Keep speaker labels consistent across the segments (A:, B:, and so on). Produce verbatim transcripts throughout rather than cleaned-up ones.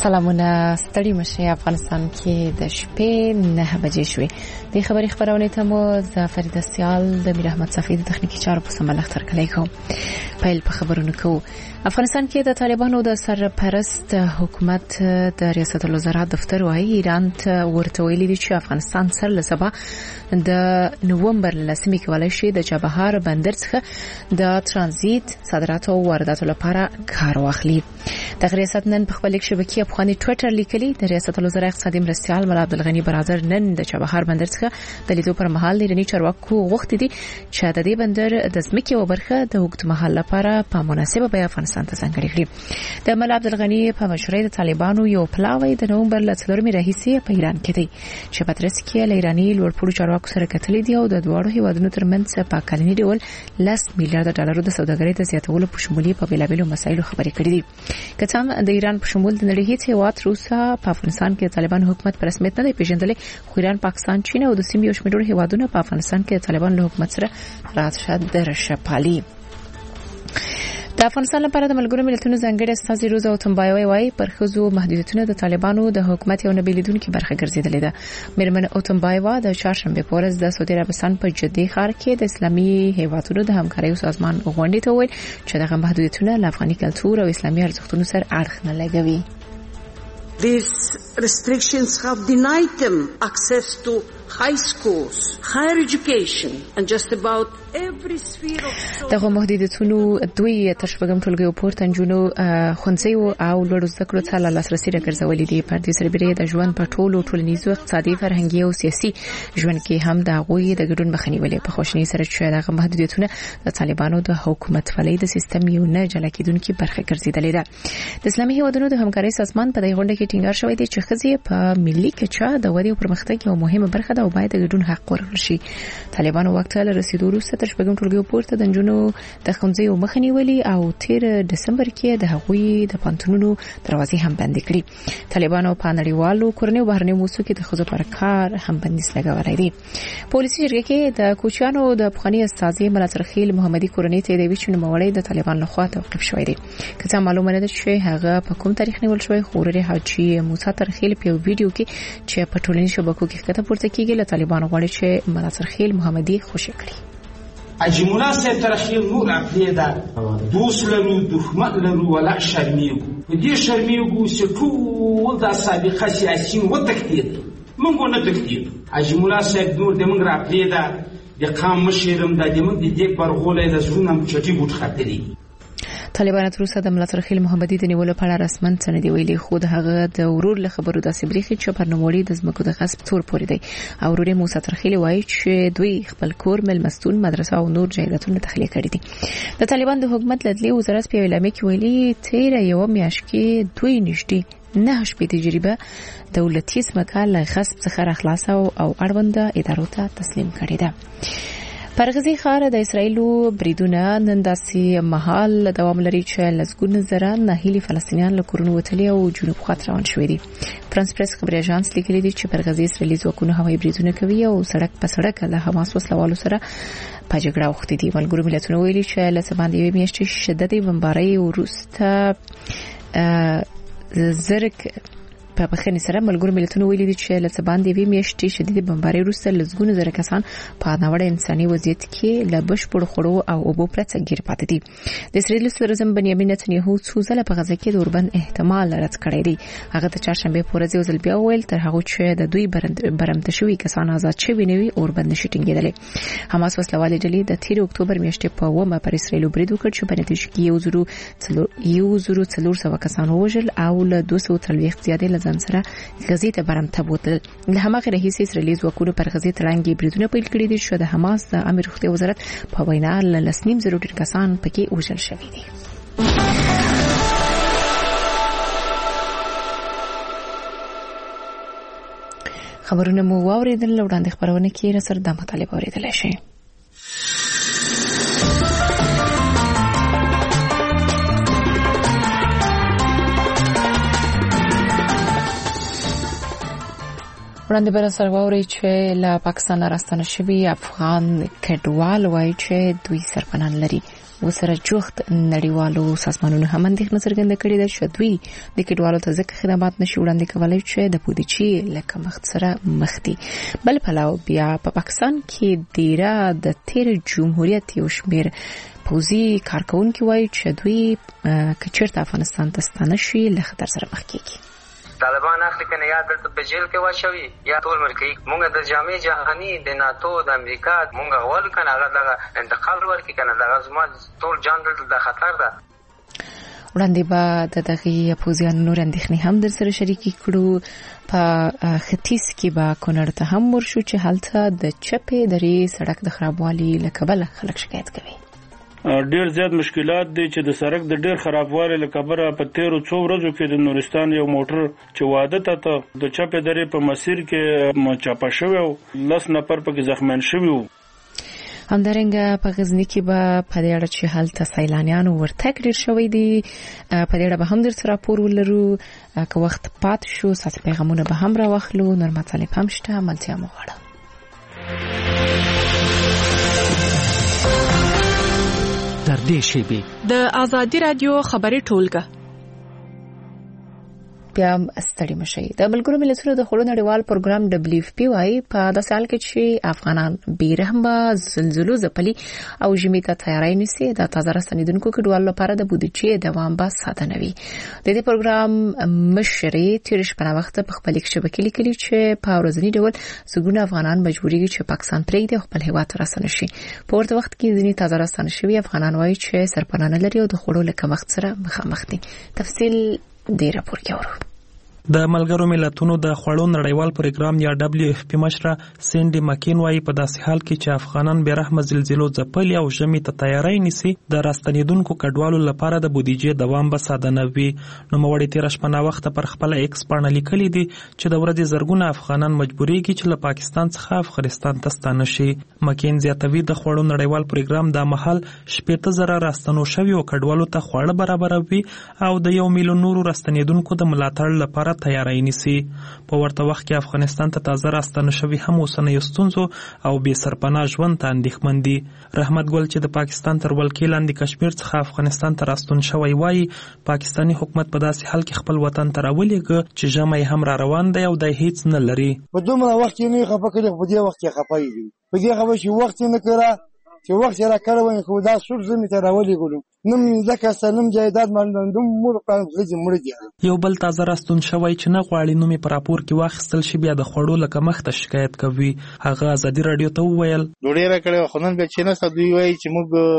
A: سلامونه ستړي مشه افغانستان کې د شپې نه بجې شوې د خبري خبرونه ته مو د فرید سیال د میر احمد صفی د تخنیکی چارو په سمبال اختر کلی کوم پیل په خبرونه کو افغانستان کې د طالبانو د سرپرست حکومت د ریاست الوزرا دفتر وايي ایران ته ورته ویلي دي چې افغانستان سره لسبا د نوومبر لسمې کې ولای شي د چابهار بندر څخه د ترانزیت صادرات او وارداتو لپاره کار واخلي د ریاست نن په خپل شبکې افغاني ټوئیټر لیکلي د ریاست الوزرا اقتصادي مرستيال ملا عبدالغنی برادر نن د چابهار بندر څخه د لیدو پر مهال ایرانی چارواکو غوښتي دي چې د دې بندر د ځمکې او برخه د وګړو مهال لپاره په مناسبه بیه افغانستان ته ځانګړي کړي د ملا عبدالغنی په مشورې د طالبانو یو پلاوی د نوومبر لڅلورمې راهیسې په ایران کې دی چې پاترس کې لایرانی لوړپوړو چارواکو سره کتلې دي او د دوه هیوادونو ترمنځ په کلنی ډول لاس میلیارډ ډالرو د سوداګرۍ د زیاتولو په شمولي په بیلابیلو مسایلو خبرې کړې دي کتام د ایران په شمول د نړۍ هیڅ هیواد روسا په افغانستان کې طالبان حکومت پر رسمیت نه دی پیژندلې خو ایران پاکستان چین او د سیمې یو شمېر هیوادونو په افغانستان کې طالبان له حکومت سره راشد درشپالي د افغانستان لپاره د ملګرو ملتونو ځانګړي استازي روزا او تنبایوي وايي پر خزو محدودیتونه د طالبانو د حکومت یو نه بیلیدونکو برخه ګرځیدلې ده میرمن او تنبایوا د چهارشنبه په ورځ د سعودي عربستان په جدي ښار کې د اسلامي هیوادونو د همکارۍ سازمان غونډې ته وویل چې دغه محدودیتونه له افغاني کلتور او اسلامي ارزښتونو سره اړخ نه لګوي.
B: These restrictions have denied them access to high schools, higher education and just about every sphere of social.
A: دغه محدودیتونو دوی تشبګم ټولګي پورته جنونو خونځي او لوړ زده کړو ته لاسرسي راګرځولې دي پر دې سربېره د ژوند په ټولو ټولنیزو اقتصادي فرهنګي او سیاسي ژوند کې هم د غوي د ګډون مخنیولې په خوشنۍ سره چې دغه محدودیتونه د طالبانو د حکومت فلې د سیستم یو نه جلا کېدونکو برخه ګرځیدلې ده. د اسلامي هیوادونو د همکارۍ سازمان په دې غونډه کې ټینګار شوی دی چې خزي په ملي کچا د ودی او پرمختګ یو مهمه برخه ده او باید د ګډون حق ورکړل شي. طالبانو وخت له رسیدو وروسته تر شپږم ټولګي پورته د جنونو د خونځي او مخنیولي او تیر دسمبر کې د هغوی د پانتونونو دروازې هم بند کړي. طالبانو په نړیوالو کورنۍ او بهرنۍ موسسو کې د خزو پر کار هم بندیز لګولای دي. پولیسي جرګه کې د کوچیانو د افغاني استازي ملاتړخیل محمدي کورنۍ ته د ویچونو مولای د طالبان لخوا توقيف شوی دی. کله معلومه ده چې هغه په کوم تاریخ نیول شوی خوري حاجی موسی ترخیل په ویډیو کې چې په ټولنیزو شبکو کې ښکته پورته کیږي له طالبان غواړي چې ملا ترخیل محمدي خوشی کړي.
C: حاجی موسی ترخیل نور عقیده دوست لرو دښمن لرو ولا شرمیږو په دې شرمیږو چې ټول د سابقه سیاسي وتکتید موږ نه تکتید. حاجی موسی نور د موږ عقیده د قام مشرم د دې موږ د دې پرغولې د زونم چټي بوت خاطري.
A: طالبان تر اوسه د ملا ترخیل محمدي د نیولو په اړه رسمن څه نه دی ویلي خو د هغه د ورور له خبرو داسې بریښي چې پر نوموړي د زمکو د غصب تور پورې دی او ورور موسی ترخیل وایي چې دوی خپل کور ملمستون مدرسه او نور جایدادونه تخلیه کړي دي. د طالبان د حکومت لدلی وزارت په اعلامیه کې ویلي تیر یو میاشت کې دوی نشټي نه شپې تجربه دولتي ځمکه له غصب څخه راخلاصه او اړوند ادارو ته تسلیم کړي ده. پر غزي ښار د اسرایلو بریدونه نن داسې مهال دوام لري چې لسګونه زره ناهیلي فلسطینیان له کورونو وتلي او جنوب خواته روان شوي دي. فرانس پریس خبري اژانس لیکلي دي چې پر غزي اسرایلي ځواکونه هوایي بریدونه کوي او سړک په سړک له حماس وسلوالو سره په جګړه وختي دي. ملګرو ملتونو ویلي چې له سباندې یوې میاشتې شدت بمبارۍ وروسته زرک په بخښنې سره ملګرو ملتونو ویلي دي چې له سباندې یوې میاشتې شدید بمبارۍ وروسته لسګونه زره کسان په ناوړه انساني وضعیت کې له بشپړ خوړو او اوبو پرته ګیر پاتې دي. د اسرائیل صدر اعظم بنیامین نتنیاهو څو ځله په غزه کې د اوربند احتمال رد کړی دی. هغه د چهارشنبه په ورځ یو ځل بیا وویل تر هغه چې د دوی برمته شوي کسان آزاد شوي نه وي اوربند نشي ټینګېدلی. حماس وسلوالې ډلې د تیر اکتوبر میاشتې په اوومه پر اسرائیل برید وکړ چې په نتیجه کې یو زرو یو زرو څلور سوه کسان ووژل او له دوه سوه څلوېښت زیاتې له ځان سره غزې ته برمته بوتل. له هماغه راهیسې اسرائیلي ځواکونو پر غزې تړانګې بریدونه پیل کړي دي چې د حماس د امیر روغتیا وزارت په وینا له لس نیم زرو ډېر کسان پکې وژل شوي دي. خبرونه مو واوریدل وړاندې خبرونه کې را سره د مطالبه اوریدل شي. وړاندې بر سره ووري چې له پاکستان راستنه شوی افغان کډوال وایي چې دوی سرپنان لري وسره جوخت نړیوالو سازمانونو هم اندېښنه څرګنده کړې ده چې دوی د کډوالو ته ځکه خدمات نشي وړاندې کولای چې د بودیجې له کمښت سره مخ دي. بل پلاو بیا په پا پاکستان کې ډیره د تیر جمهوریت یو شمیر پوزي کارکونکو وایي چې دوی کچرته افغانستان ته ستانه شي له خطر سره مخ کیږي.
D: طالبان اخلي کنه یا دلته په جیل کې واچوي یا ټول ملکی مونږ د جامع جهانی د ناتو د امریکا مونږ غواړو کنه هغه دغه انتقال ورکړي کنه دغه زما ټول جان دلته د خطر ده.
A: وړاندې به د دغه اپوزیان نور اندېښنې هم در سره شریکې کړو. په ختیځ کې به کونړ ته هم ورشو چې هلته د چپې درې سړک د خرابوالي له کبله خلک شکایت کوي.
E: ډیر زیات مشکلات دي چې د سړک د ډیر خرابوالي له کبله په تیرو څو ورځو کې د نورستان یو موټر چې واده ته د چپې درې په مسیر کې چاپه شوی او لس نفر پکې زخمیان شوي وو.
A: همدارنګه په غزنی کې به په دې اړه چې هلته سیلانیانو ورتګ ډیر شوی دی په دې اړه به هم در سره راپور ولرو که وخت پات شو ساس پیغامونه به هم راوخلو. نور مطالب هم شته ملتیا مو غواړم.
F: در دې شیبه
G: د آزادی رادیو خبري ټولګه
A: بیا ستړي مشي. د ملګرو ملتونو د خړو نړیوال پروګرام دبليو اف پی وايي په د سال کې چې افغانان بیرحمه زلزلو ځپلي او ژمي ته تیاری نیسي د تازه راستنیدونکو کډوالو لپاره د بودیجې دوام به ساده نوي. د دې پروګرام مشري تیرش په وخت په خپل شبکې لیکلي چې په ورځنی ډول زګونه افغانان مجبوريږي چې پاکستان پرېږدي خپل هیواد راستنه شي. په ورته وخت کې ځینې تازه راستنه شوي افغانان وايي چې سرپناه لري او د خړو لکه مخ سره مخامخ دي. تفصیل د راپور کې اورو.
H: د ملګرو ملتونو د خړو نړیوال پروګرام یا دبليو اف پی مشره سینډي ماکین وايي په داسې حال کې چې افغانان به رحمه زلزلو ځپلي او ژمي ته تیاری نیسي د راستنیدونکو کډوالو لپاره د بودیجې دوام به ساده نه وي. نو موړی تیر شپه وخت پر خپل ایکس باندې لیکلي دي چې د ورځې زرګونه افغانان مجبوريږي چې له پاکستان څخه افغانستان ته ستانه شي. ماکین زیاتوي د خړو نړیوال پروګرام د محل شپږ زره راستنو شوی او کډوالو ته خواړه برابروي او د یو میلیون نورو راستنیدونکو د ملاتړ لپاره تیاری نیسي. په ورته وخت کې افغانستان ته تازه راستنه شوی هم اوسنۍ ستونزو او بې سرپناه ژوند ته اندېښمن دي. رحمت ګل چې د پاکستان تر ولکې لاندې کشمیر څخه افغانستان ته راستون شوی وایي پاکستاني حکومت په داسې حال کې خپل وطن ته راولېږه چې ژمی هم را روان دی او د هیڅ نه لري.
I: په دومره وخت کې نه خپه کړي په دې وخت کې خپه دي په دې خبره چې وخت نه کړه چې وخت را کړو خو دا سور زمي ته راولېږلو نم ځکه سلام جایداد مالندوم مور پلان غږی مړ دي.
H: یو بل تازه راستون شوی چې نه غواړي نومي پر راپور کې واخیستل شي بیا د خړو لکه مخته شکایت کوي. هغه ازادي رادیو ته وویل
I: ډوډۍ را کړو خو نن به چې نه سدوی وایي چې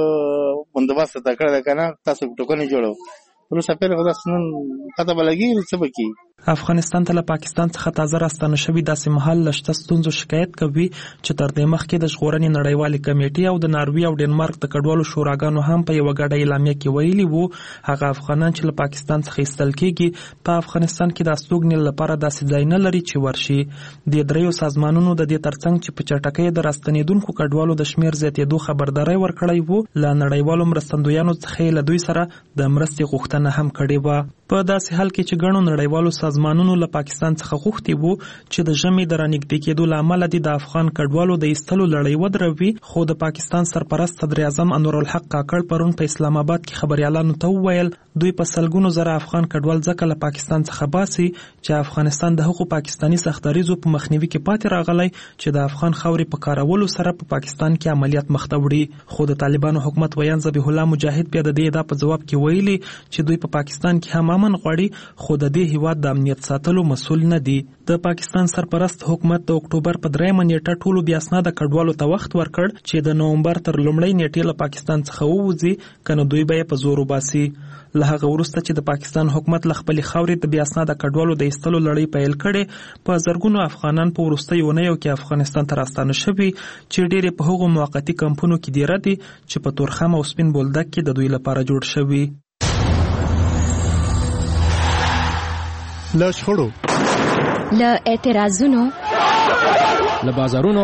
I: موږ بندوبست تا کړل کنه تاسو ټوکنه جوړو نو سفر خدا سنن پته بلګي څه بکی.
H: افغانستان ته له پاکستان څخه تازه راستنه شوی داسې محل لشته ستونزو شکایت کوي چې تر دې مخکې د ژغورنې نړیوالې کمیټې او د ناروی او ډنمارک د کډوالو شوراګانو هم په یو غاډه اعلامیه کې ویلي وو هغه افغانان چې له پاکستان څخه ایستل کېږي په افغانستان کې د استوګنې لپاره داسې ځای نه لري چې ورشي. د دریو سازمانونو د دې ترڅنګ چې په چټکۍ د راستنیدونکو کډوالو د شمیر زیاتېدو خبرداري ورکړی وو له نړیوالو مرستندویانو څخه له دوی سره د مرستې غوښتنه هم کړې وه. په داسې حال کې چې ګڼو نړیوالو سازمانونو له پاکستان څخه غوښتي وو چې د ژمي د رانږدې کېدو له امله د افغان کډوالو د ایستلو لړۍ ودروي خو د پاکستان سرپرست صدر اعظم انورالحق کاکړ پرون په اسلام آباد کې خبريالانو ته وویل دوی په سلګونو زره افغان کډوال ځکه له پاکستان څخه باسي چې افغانستان د حقوق پاکستاني سختدریزو په مخنیوي کې پاتې راغلی چې د افغان خاورې په کارولو سره په پاکستان کې عملیات مخته وړي. خو د طالبانو حکومت ویان ذبیح الله مجاهد بیا د دې ادعا په جواب کې ویلي چې دوی په پاکستان کې هم امن غواړي خو د دې هیواد د امنیت ساتلو مسؤل نه دي. د پاکستان سرپرست حکومت د اکتوبر په دریمه نیټه ټولو بیا اسناد کډوالو ته وخت ورکړ چې د نومبر تر لومړۍ نیټې له پاکستان څخه ووځي کنه دوی به په زور وباسي. له هغه وروسته چې د پاکستان حکومت له خپل خاورې د بیا اسناد کډوالو د ایستلو لړۍ پیل کړي په زرګونو افغانان په وروستیو اونیو کې افغانستان ته راستانه شوي چې ډېرې په هغو موقتي کمپونو کې دیره دي چې په تورخم او سپین بولدک کې د دوی لپاره جوړ شوي.
F: له شخړو
J: له اعتراضونو
F: له بازارونو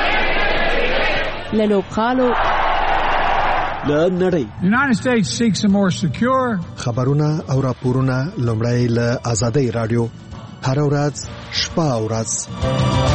J: له لوبغالو
F: له نړۍ
K: United States seeks a more secure
L: خبرونه او راپورونه لومړی له آزادۍ رادیو هر ورځ شپه او ورځ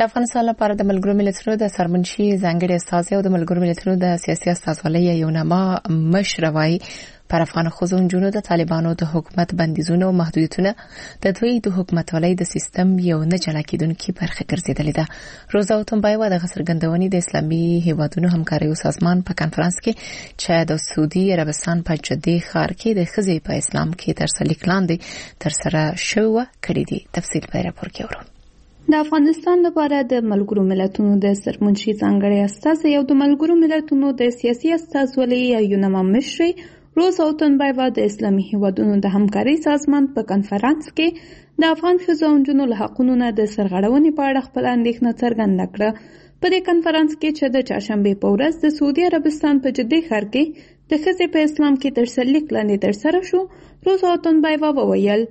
A: د افغانستان لپاره د ملګرو ملتونو د سرمنشي ځانګړي استازي او د ملګرو ملتونو د سیاسي استازولۍ یو نامه مشروي پر افغان ښځو نجونو د طالبانو د حکومت بندیزونه او محدودیتونه د دوی د حکومتولۍ د سیستم یو نه جلا کېدونکې برخه ګرځېدلې ده. روزا اوتنبایوا د څرګندونې د اسلامي هیوادونو همکارۍ سازمان په کانفرنس کې چې د سعودي عربستان په جدي ښار کې د ښځې په اسلام کې ترسلیک لاندې تر سره شوه کړی دی. تفصیل په راپور کې اورو.
J: د افغانستان لپاره د ملګرو ملتونو د سرمنشي ځانګړي استازي او د ملګرو ملتونو د سیاسي استازولۍ یو نامه مشري روزا اوتنبایوا د اسلامي هیوادونو د همکارۍ سازمان په کانفرنس کې د افغان ښځو او نجونو له حقونو نه د سرغړونې په اړه خپل اندېښنه څرګنده کړه. په دې کانفرنس کې چې د چهارشنبې په ورځ د سعودي عربستان په جدي ښار کې د ښځې په اسلام کې ترسلیک لاندې ترسره شو، روزا اوتنبایوا وویل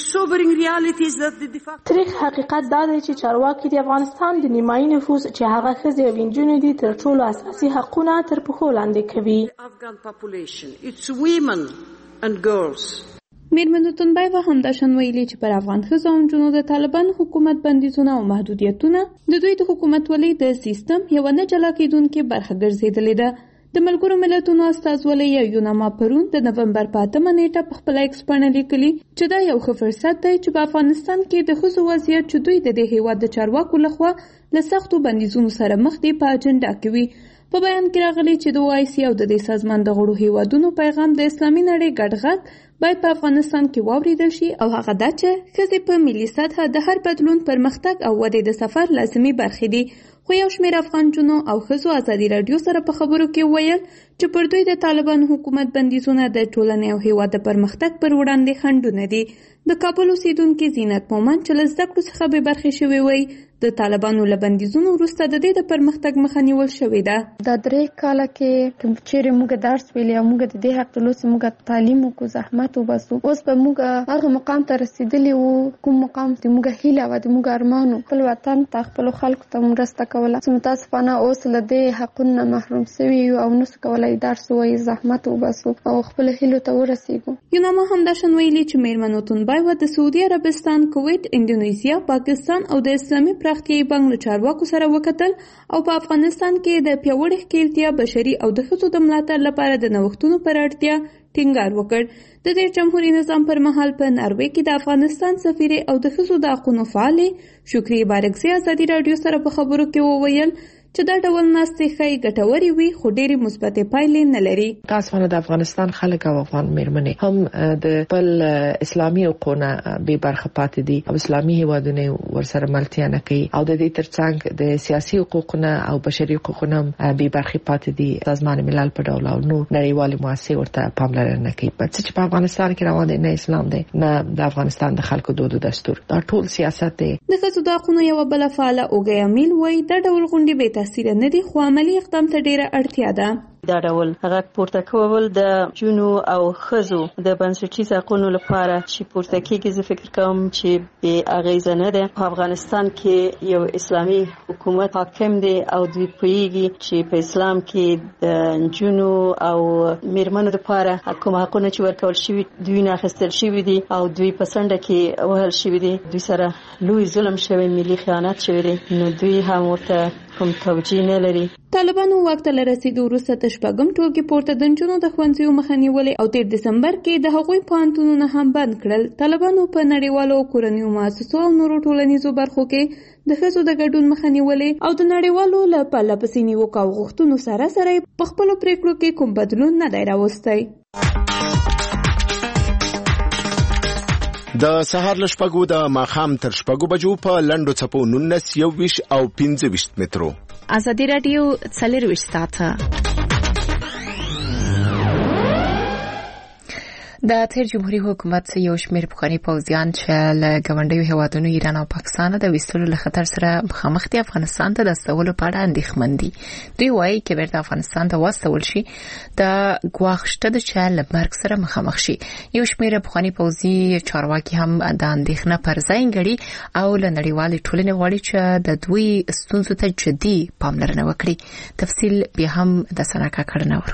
L: تاریخ حقیقت دا دی چې چارواکي د افغانستان د نیمایي نفوس چې هغه ښځې او نجونې دي تر ټولو اساسي حقونه تر پښو لاندې کوي.
J: میرمن اوتنبایوا همداشان ویلي چې پر افغان ښځو او نجونو د طالبان حکومت بندیزونه او محدودیتونه د دوی د حکومتولۍ د سیستم یو نه جلا کېدونکې برخه ګرځېدلې ده. د ملګرو ملتونو استازولۍ یو نامه پرون د نومبر په اتمه نیټه په خپل ایکس باندې لیکلي چې دا یو ښه فرصت دی چې په افغانستان کې د ښځو وضعیت چې دوی د دې هیواد د چارواکو لخوا له سختو بندیزونو سره مخ دي په اجنډا کې وي. په بیان کې راغلي چې د او آی سی او د دې سازمان د غړو هیوادونو پیغام د اسلامي نړۍ ګډ غږ باید په افغانستان کې واوریدل شي او هغه دا چې ښځې په ملي سطحه د هر بدلون پرمختګ او ودې د سفر لازمي برخې دي. خو یو شمېر افغان نجونو او ښځو ازادي راډیو سره په خبرو کې ویل چې پر دوی د طالبان حکومت بندیزونه د ټولنې او هیواد د پرمختګ پر وړاندې خنډونه دي. د کابل اوسیدونکي زینت مومن چې له زده کړو څخه بې برخې شوې وی د طالبانو له بندیزونو وروسته د دې د پرمختګ مخه نیول شوې ده.
M: دا درې کاله کې چیرې موږ درس ویلي او موږ د دې حق ترلاسه موږ تعلیم وکړو، زحمت وباسو، اوس به موږ هغه مقام ته رسېدلي وو کوم مقام چې موږ هیله وه د موږ ارمان وو خپل وطن ته خپلو خلکو ته مرسته کوله. چې متاسفانه اوس له دې حقونو نه محروم سوي یو او نسو کولی درس ووایو، زحمت وباسو او خپلو هیلو ته ورسېږو.
J: یوناما همداشان ویلي چې میرمن اوتنبایوا د سعودي عربستان، کویت، اندونیزیا، پاکستان او د اسلامي پراختیایي بانک له چارواکو سره وکتل او په افغانستان کې د پیاوړي ښکېلتیا، بشري او د ښځو د ملاتړ لپاره د نوښتونو پر اړتیا ټینګار وکړ. د دې جمهوریت نظام پر مهال په ناروې کې د افغانستان سفیرې او د ښځو د حقونو فعالې شکریې بارکزي ازادي راډیو سره په خبرو کې وویل چې دا ډول ناستې ښایي ګټورې وي خو ډېرې مثبتې پایلې نه لري.
N: متاسفانه د افغانستان خلک او افغان میرمنې هم د خپل اسلامي حقوقو بې برخه پاتې دي او اسلامي هیوادونه ورسره ملتیا نه کوي او د دې ترڅنګ د سیاسي حقوقو او بشري حقوقو هم بې برخه پاتې دي. سازمان ملل په ډول او نور نړیوالې مؤسسې ورته پاملرنه نه کوي. چې په افغانستان کې روان دي نه اسلام دی نه د افغانستان د خلکو دود او دستور، دا ټول سیاست دی.
J: د ښځو د حقونو یوه بله فعاله اوږه امیل وایي دا ډول غونډې بې تاثیره نه دي خو عملي اقدام ته ډېره اړتیا ده.
O: دا ډول غږ پورته کول د جنو او ښځو د بنسټیزو حقوقو لپاره چې پورته کېږي، زه فکر کوم چې بې اغېزه نه ده. په افغانستان کې یو اسلامي حکومت حاکم دی او دوی پوهېږي چې په اسلام کې د جنو او میرمنو لپاره کوم حقونه چې ورکول شوي دوی نه اخیستل شوي دي او دوی په څنډه کې وهل شوي دي. دوی سره لوی ظلم شوی، ملي خیانت شوی دی، نو دوی هم ورته کوم توجیه نه لري.
J: طالبانو واک ته له رسېدو وروسته د شپږم ټولګې پورته د نجونو د ښوونځیو مخه نیولې او تېر دسمبر کې د هغوی پوهنتونونه هم بند کړل. طالبانو په نړیوالو کورنیو مؤسسو او نورو ټولنیزو برخو کې د ښځو د ګډون مخه نیولې او د نړیوالو له پرله پسې نیوکو او غوښتنو سره سره په خپلو پریکړو کې کوم بدلون نه دی راوستی.
P: د سهار له شپږو د ماښام تر شپږو بجو په لنډو څپو نولس، یوویشت او پنځه ویشت مترو.
A: ازادي راډیو څلرویشت ساعته د تیر جمهوریت حکومت یو شمېر پخواني پوځیان چې له ګاونډیو هیوادونو ایران او پاکستان د ویستلو له خطر سره مخامخ دي افغانستان ته د استولو په اړه اندېښمن دي. دوی وایي چې بیرته افغانستان ته واستول شي د ګواښ شته چې له مرګ سره مخامخ شي. یو شمېر پخواني پوځي چارواکي هم د اندېښنه پر ځای ګړي او له نړیوالې ټولنې غواړي چې د دوی ستونزو ته جدي پاملرنه وکړي. تفصیل بیا هم د سناکا کړنه ورو.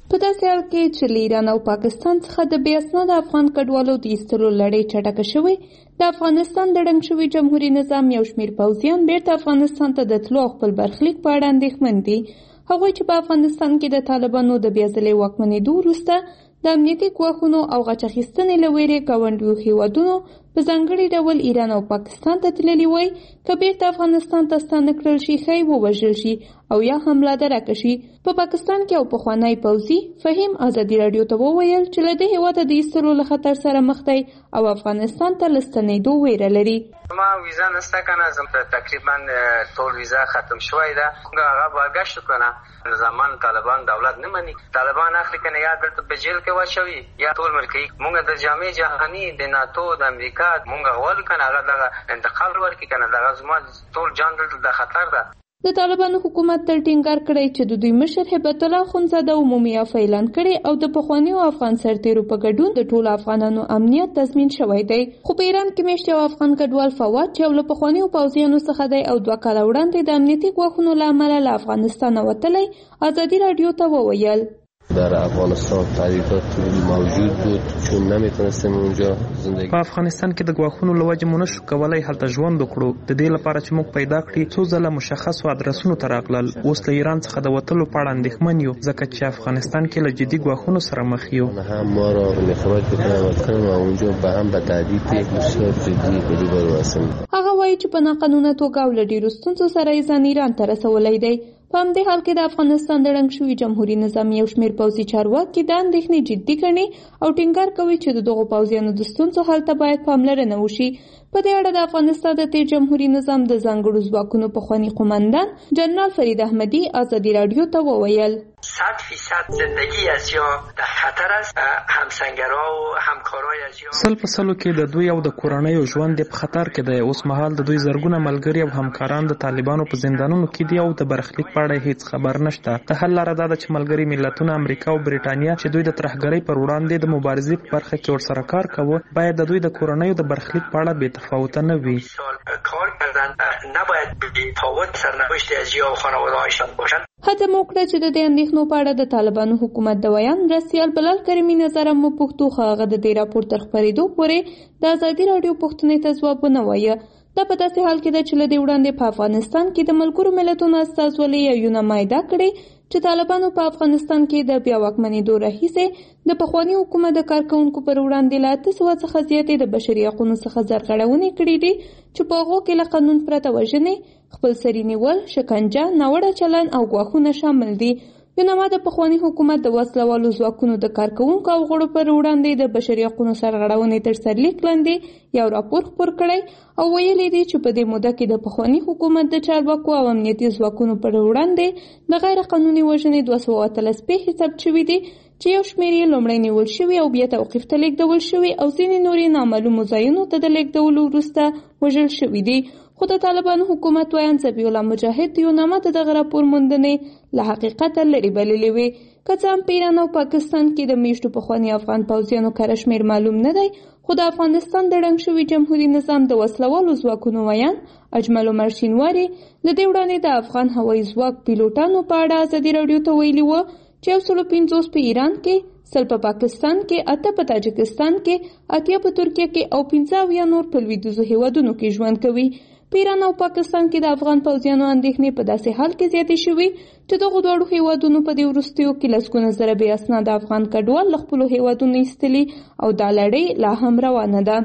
J: په داسې حال کې چې له ایران او پاکستان څخه د بې اسناده افغان کډوالو د ایستلو لړۍ چټکه شوې، د افغانستان د ړنګ شوي جمهوري نظام یو شمېر پوځیان بیرته افغانستان ته د تلو او خپل برخلیک په اړه اندېښمن دي. هغوی چې په افغانستان کې د طالبانو د بیا ځلې واکمنېدو وروسته د امنیتي ګواښونو او غچ اخیستنې له ویرې ګاونډیو هېوادونو په ځانګړي ډول ایران او پاکستان ته تللي وای که بیرته افغانستان ته ستانه کړل شي ښایي ووژل شي او یا حمله درکه شي. په پاکستان کې او پخوانی پوځي فهیم ازادي راډیو ته وویل چې له دې هېواده د ایستلو له خطر سره مخ دی او افغانستان ته له ستنېدو ویره لري.
D: ما ویزا نسته کنه، زم تقریبا ټول ویزا ختم شوی ده. هغه برگشت کنه زمان طالبان دولت نه مني، طالبان اخلي کنه یا دلته په جیل کې واچوي یا ټول ملکی. مونږ د جامع جهانی د ناتو د امریکا مونږ غواړو کنه هغه دغه انتقال ورکړي کنه، دغه زما ټول جان دلته د خطر ده.
J: د طالبانو حکومت تر ټینګار کړی چې د دوی مشر هبت الله اخندزاده عمومي عفو اعلان کړی او د پخوانیو افغان سرتیرو په ګډون د ټولو افغانانو امنیت تضمین شوی دی. خو په ایران کې میشت یو افغان کډوال فواد چې له پخوانیو پوځیانو څخه دی او دوه کاله وړاندې د امنیتي ګواښونو له امله له افغانستانه وتلی، ازادي راډیو ته وویل
Q: در افغانستان تعریفات موجود بود چون نمیتونستیم اونجا زندگی.
H: په افغانستان کې د ګواښونو له وجې مونږ نشو کولای هلته ژوند وکړو. د دې لپاره چې موږ پیدا کړي څو ځله مشخصو ادرسونو ته راغلل. اوس له ایران څخه د وتلو په اړه اندېښمن یو ځکه چې افغانستان کې له جدي ګواښونو سره مخ یو.
Q: هم ما را مخابرت بکنم کنم و اونجا به هم به تهدید بسیار جدی روبرو هستیم.
J: هغه وایي چې په ناقانونه توګه او له ډېرو ستونزو سره یې ځان ایران ته رسولی دی. په همدې حال کې د افغانستان د ړنګ شوي جمهوري نظام یو شمېر پوځي چارواکي د اندېښنې جدي ګڼي او ټینګار کوي چې د دغو پوځیانو د ستونزو حل ته باید پاملرنه وشي. په دې اړه د افغانستان د تیر جمهوري نظام د ځانګړو ځواکونو پخواني قومندان جنرال فرید احمدي ازادي راډیو ته وویل
R: صد فیصد زندگی اسیا در خطر است. همسنگرا او همکارای اسیا
H: سل په سلو کې د دوی او د کورنیو ژوند په خطر کې دی. اوس مهال د دوی زرګونه ملګري او همکاران د طالبانو په زندانونو کې دي او د برخلیک په اړه هیڅ خبر نشته. د حل لاره دا ده چې ملګري ملتونه امریکا او بریټانیا چې دوی د ترهګرۍ پر وړاندې د مبارزې په برخه کې ورسره کار کوي باید د دوی د کورنیو د برخلیک په اړه بې تفاوته نه وي.
R: کار کردن نباید بی تفاوت سرنوشت ازیا و خانواده‌هایشان باشند.
J: هڅه مو کړه چې د دې اندېښنو په اړه د طالبانو حکومت د ویان مرستیال بلال کریمي نظر مو پوښتو، خو هغه د دې راپور تر خپرېدو پورې د ازادي راډیو پوښتنې ته ځواب ونه وایه. دا په داسې حال کې ده چې له دې وړاندې په افغانستان کې د ملګرو ملتونو استازولۍ یوونه مایده کړې چې طالبانو په افغانستان کې د بیا واکمنېدو راهیسې د پخواني حکومت د کارکوونکو پر وړاندې له اته سوه څخه زیاتې د بشري حقونو څخه زرغړونې کړې دي چې په هغو کې له قانون پرته وژنې، خپلسري نیول، شکنجه، ناوړه چلند او ګواښونه شامل دي. یونما د پخواني حکومت د وسلوالو ځواکونو د کارکوونکو او غړو پر وړاندې د بشري حقونو سرغړونې تر سرلیک لاندې یو راپور خپور کړی او ویلي دي چې په دې موده کې د پخواني حکومت د چارواکو او امنیتي ځواکونو پر وړاندې د غیر قانوني وژنې دوه سوه اتلس پیښې ثبت شوي دي چې یو شمېر یې لومړی نیول شوي او بیا توقیف ته لیږدول شوي او ځینې نورې نامعلومو ځایونو ته د لیږدولو وروسته وژل شوي دي. خو د طالبانو حکومت ویان ذبیح الله مجاهد د یونما د دغه راپور موندنې له حقیقته لرې بللې وې. که څه هم په ایران او پاکستان کې د میشتو پخواني افغان پوځیانو کره شمېر معلوم نه دی، خو د افغانستان د ړنګ شوي جمهوري نظام د وسلوالو ځواکونو ویان اجمل عمر شینواري له دې وړاندې د افغان هوایي ځواک پیلوټانو په اړه ازادي راډیو ته ویلي وه چې یو سلو پنځوس په ایران کې، سل په پاکستان کې، اته په تاجکستان کې، اتیا په ترکیه کې او پنځه اویا نور په لویدیځو هېوادونو کې ژوند کوي. په ایران او پاکستان کې د افغان پوځیانو اندېښنې په داسې حال کې زیاتې شوي چې دغو دواړو هېوادونو په دې وروستیو کې لسګونه زره بې اسناده افغان کډوال له خپلو هېوادونو ایستلي او دا لړۍ لا هم روانه ده.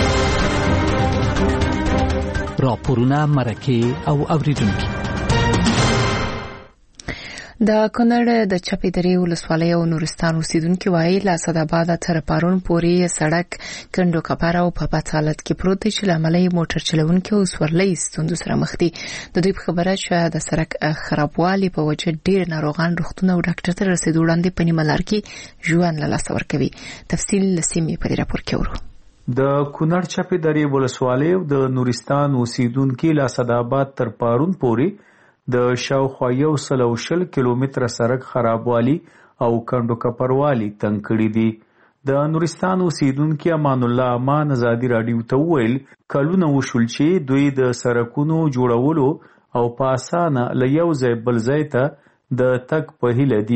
F: راپورونه، مرکې او اوریدونکي.
A: د کونړ د چپې درې ولسوالۍ او نورستان اوسیدونکو وایي له اسداباد تر پارون پورې سړک کندو کپاره او په بد حالت کې پروت دی چې له امله یې موټر چلوونکي او سورلۍ ستونزو سره مخ دي. د دوی په خبره چې د سړک خرابوالي په وجه ډېر ناروغان روغتون او ډاکټر ته رسیدو وړاندې په نیمه لار کې ژوند له لاسه ورکوي. تفصیل له سیمې په دې راپور کې ورو.
S: د کونړ چپې درې ولسوالۍ او د نورستان اوسیدونکو له اسداباد تر پارون پورې د شاوخوا یو سل او شل کیلومتره سړک خرابوالي او کندو کپروالي تنګ کړي دي. د نورستان اوسیدونکو امان الله امان ازادي راډیو ته وویل کلونه وشول چې دوی د سړکونو جوړولو او په اسانه له یو ځای بل ځای ته د تګ په هیله دي،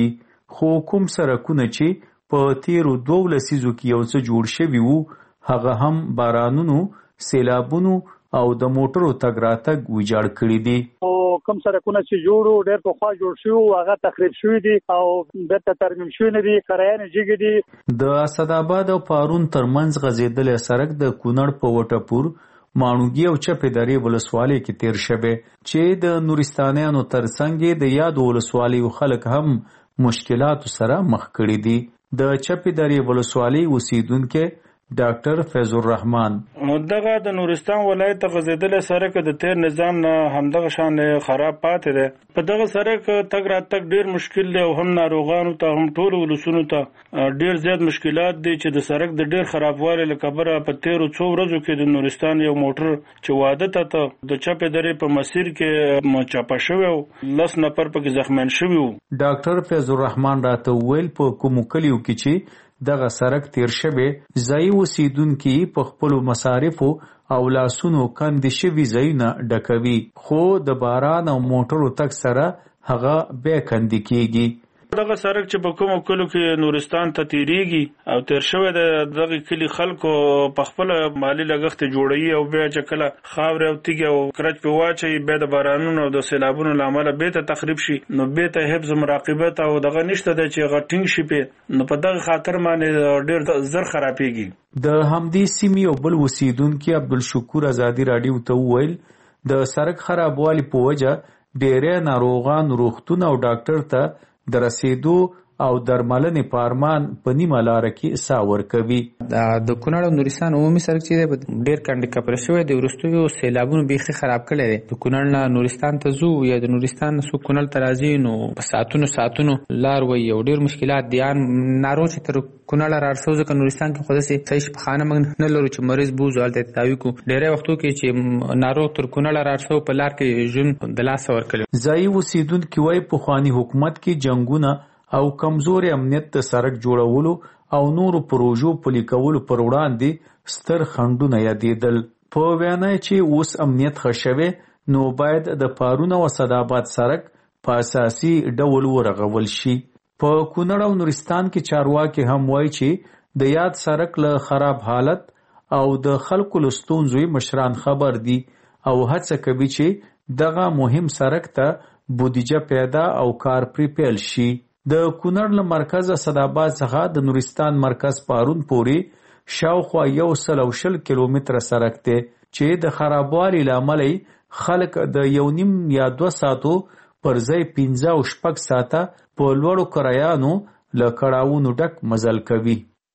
S: خو کوم سرکونه چې په تیرو دوه لسیزو کې یو څه جوړ شوي وو هغه هم بارانونو، سیلابونو او د موټرو تګ راتګ ویجاړ کړي دي.
T: کوم سرکونه چې جوړو ډېر پخوا جوړ شوي هغه تخریب شوي دي او بیرته ترمیم شوي نه دي، کرایانې جګې دي. د اسداباد او پارون ترمنځ غځېدلی سرک د کونړ په وټپور، ماڼوګي او چپې درې ولسوالۍ کې تیر شوی چې د نورستانیانو ترڅنګ د یاد ولسوالیو خلک هم مشکلاتو سره مخ کړي دي. د چپې درې ولسوالۍ اوسیدونکي ډاکټر فیض الرحمن
E: دغه د نورستان ولایت غزیدل سرک د تیر نظام نه همدغه شان خراب پاتې ده. په دغه سرک تګ راتګ ډیر مشکل دی او هم ناروغانو ته هم ټول ولسونو ته ډیر زیات مشکلات دي چې د سرک د ډیر خرابوالي له کبره په تیرو څو ورځو کې د نورستان یو موټر چې واده ته د چپې درې په مسیر کې چاپه شوی او لس نفر پکې زخمیان شوي وو.
S: ډاکټر فیض الرحمن راته ویل په کومو کلیو کې چې دغه سرک تیر شوی ځای اوسیدونکي په خپلو مصارفو او لاسونو کندې شوي ځایونه ډکوي، خو د باران او موټرو تګ سره هغه بیا کندې کیږي.
E: دغه سرک چې په کومو کلو کې نورستان ته تیریږي او تیر شوی د دغه کلی خلکو په خپل مالی لګښت جوړوي او بیا چې کله خاورې او تیږې او کرچ په واچي بیا د بارانونو او د سیلابونو له امله بیرته تخریب شي، نو بیرته حفظ مراقبت او دغه نشته دی چې هغه ټینګ شي پې، نو په دغه خاطر باندې ډېر زر خرابېږي.
S: د همدې سیمې یو بل اوسیدونکي عبدالشکور ازادي راډیو ته وویل د سرک خرابوالي په وجه ډېری ناروغان روغتون او ډاکټر ته د رسیدو او درملنې په ارمان په نیمه لاره کې ساه ورکوي.
U: د کونړ او نورستان عمومي سرک چې دی ډېر کنډ کپره شوی دی، وروستیو سیلابونو بیخي خراب کړی دی. د کونړ نه نورستان ته ځو یا د نورستان نه څوک کونړ ته راځي نو په ساعتونو ساعتونو لار وایي او ډېر مشکلات دي. ناروغ چې تر کونړ رارسو ځکه نورستان کې خو داسې صحیح شفاخانه موږ نه لرو چې مریض بوځو هلته یې تداوي کړو. ډېری وختو کې چې ناروغ تر کونړ رارسو په لار کې ژوند د لاسه ورکړي.
S: ځایي اوسیدونکي وایي پخواني حکومت کې جنګونه او کمزوري امنیت د سرک جوړولو او نورو پروژو پلي کولو پر وړاندې ستر خنډونه یادېدل. په وینا چې اوس امنیت ښه شوی نو باید د پارون او اسداباد سرک په اساسي ډول ورغول شي. په کونړ او نورستان کې چارواکي هم وایي چې د یاد سرک له خراب حالت او د خلکو له ستونزو مشران خبر دي او هڅه کوي چې دغه مهم سرک ته بودیجه پیدا او کار پرې پیل شي. د کونړ له مرکز اسداباد څخه د نورستان مرکز پارون پورې شاوخوا یو سل او شل کیلومتره سرک دی چې د خرابوالي له امله خلک د یو نیم یا دوه ساعتو پر ځای پنځه او شپږ ساعته په لوړو کرایانو له کړاوونو ډک مزل کوي.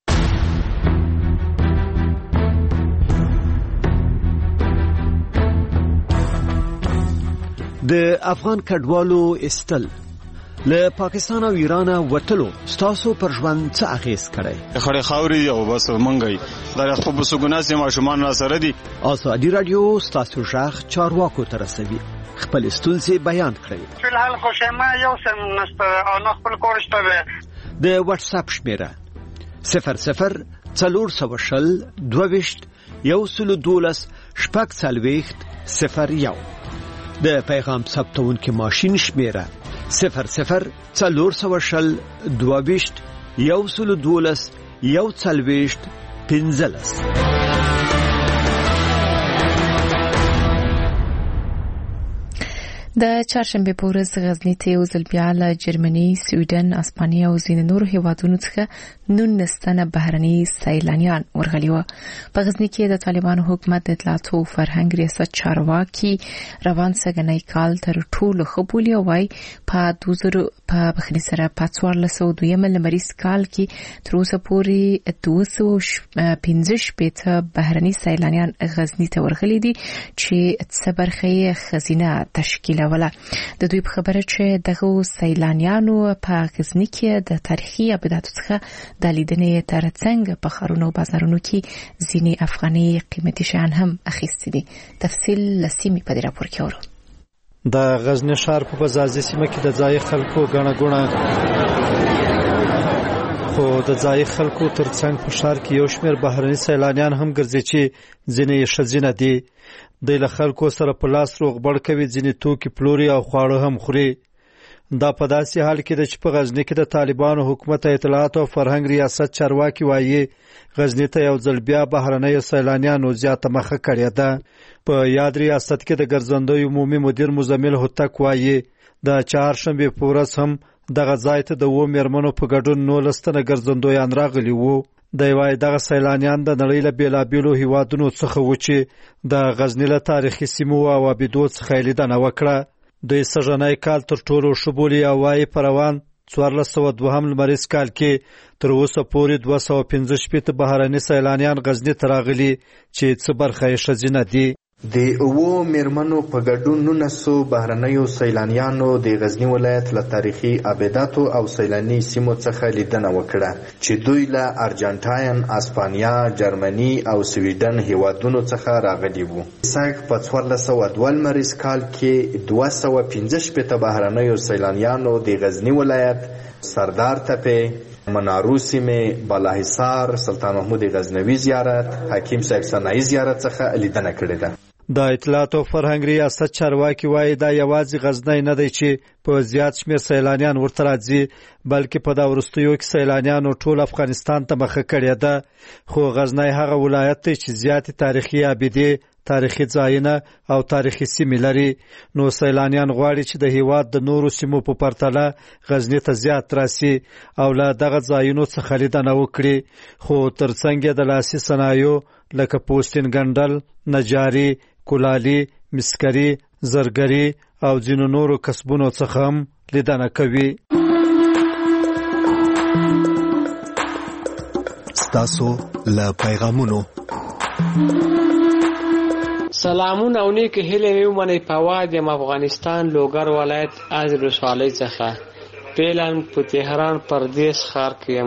V: د افغان کډوالو استل له پاکستان او ایران وټلو ستاسو پر ژوند څه اغیز کړی؟
W: خړې خاوري او بس منګي دا خو په سګوناسي ماشومان را سره دي.
V: ازادي رادیو ستاسو ژغ چارواکو ته رسوي، خپل ستونزې بیان کړئ.
X: فلحال خو شمه یو سم نسته او نو خپل کورشته
V: د واتس اپ شمیره صفر صفر څلور سوه شل دوه ویشت یو سلو دولس شپږ څلوېښت صفر یو. د پیغام ثبتونکي ماشین شمیره صفر صفر څلور سوه شل دوه ویشت یو سلو دولس یو څلوېښت پنځلس.
A: د چهارشنبه په ورځ غزني ته یو ځل بیا له جرمني، سویډن، اسپانیا او ځینو نورو هیوادونو څخه نولس تنه بهرني سیلانیان ورغلي وو. په غزني کې د طالبانو حکومت د اطلاعاتو او فرهنګ ریاست چارواکي روان سګنی کال تر ټولو ښه بولي او وايي په دوه زره په بخني سره په څوارلس سوه دویم لمریز کال کې تر اوسه پورې دوه سوه پنځه شپېته بهرني سیلانیان غزني ته ورغلي دي چې څه برخه یې خزینه تشکیل ولا. د دوی په خبره چې دغه سیلانیانو په غزني کې د تاریخي ابداتو څخه د لیدنې ترڅنګ په خارونو او بازارونو کې ځینې افغاني قیمتي شیان هم اخیستي دي. تفصیل لسیمې په دې راپور کې اورو.
Y: د غزني ښار په بازازي سیمه کې د ځای خلکو غڼه غونه خو د ځای خلکو ترڅنګ په ښار کې یو شمېر بهرني سیلانیان هم ګرځي چې ځینې ښځینه دي. د خلکو سره په لاس روغبړ کوي، ځینې توکي پلوري او خواړه هم خوري. دا په داسې حال کې د چې په غزنی کې د طالبانو حکومت اطلاعات او فرهنګ ریاست چارواکي وایي غزنی ته یو ځل بیا بهرنۍ سیلانیانو زیاته مخه کړې ده. په یاد ریاست کې د ګرځندوی عمومي مدیر مزمل هوتک وایي د چهارشنبه په ورځ هم دغه ځای ته د و میرمنو په ګډون نولس تنه ګرځندویان راغلي وو. دی وایي دغه سیلانیان د نړۍ له بېلابېلو هیوادونو څخه وو چې د غزني له تاریخي سیمو او آبدو څخه یې لیدنه وکړه. دوی سږنی کال تر ټولو ښه بولي او وایي په روان څوارلس سوه دوهم لمریز کال کې تر اوسه پورې دوه سوه پنځه شپېته بهرني سیلانیان غزني ته راغلي چې څه برخه یې ښځینه دي.
B: د اوو میرمنو په ګډون نولسو بهرنیو سیلانیانو د غزني ولایت له تاریخي ابداتو او سیلاني سیمو څخه لیدنه وکړه چې دوی له ارجنټاین، اسپانیا، جرمني او سویډن هیوادونو څخه راغلي وو. ساګ په څوارلس سوه دوه لمریز کال کې دوه سوه پنځه شپېته بهرنیو سیلانیانو د غزني ولایت سردار تپې، منارو سیمې، بالاحصار، سلطان محمود غزنوي زیارت، حکیم صاحب صنایي زیارت څخه لیدنه کړې ده.
Y: د اطلاعات او فرهنګ ریاست چارواکي وایي دا یوازې غزنی نه دی چې په زیات شمېر سیلانیان ورته راځي، بلکې په دا وروستیو کې سیلانیانو ټول افغانستان ته مخه کړې ده. خو غزنی هغه ولایت دی چې زیاتې تاریخي ابدې، تاریخي ځایونه او تاریخي سیمې لري. نو سیلانیان غواړي چې د هیواد د نورو سیمو په پرتله غزني ته زیات راسي او له دغه ځایونو څخه لیدنه وکړي. خو ترڅنګ یې د لاسي صنایعو لکه پوستین ګنډل، نجاري، کولالي، مسکري، زرګري او ځینو نورو کسبونو څخه هم لیدنه کوي.
P: ستاسو له پیغامونو
C: سلامونه او نیک هیلې مې ومنئ. په واد یم افغانستان لوګر ولایت از ولسوالۍ څخه فعلا په تهران پردیس ښار کې یم.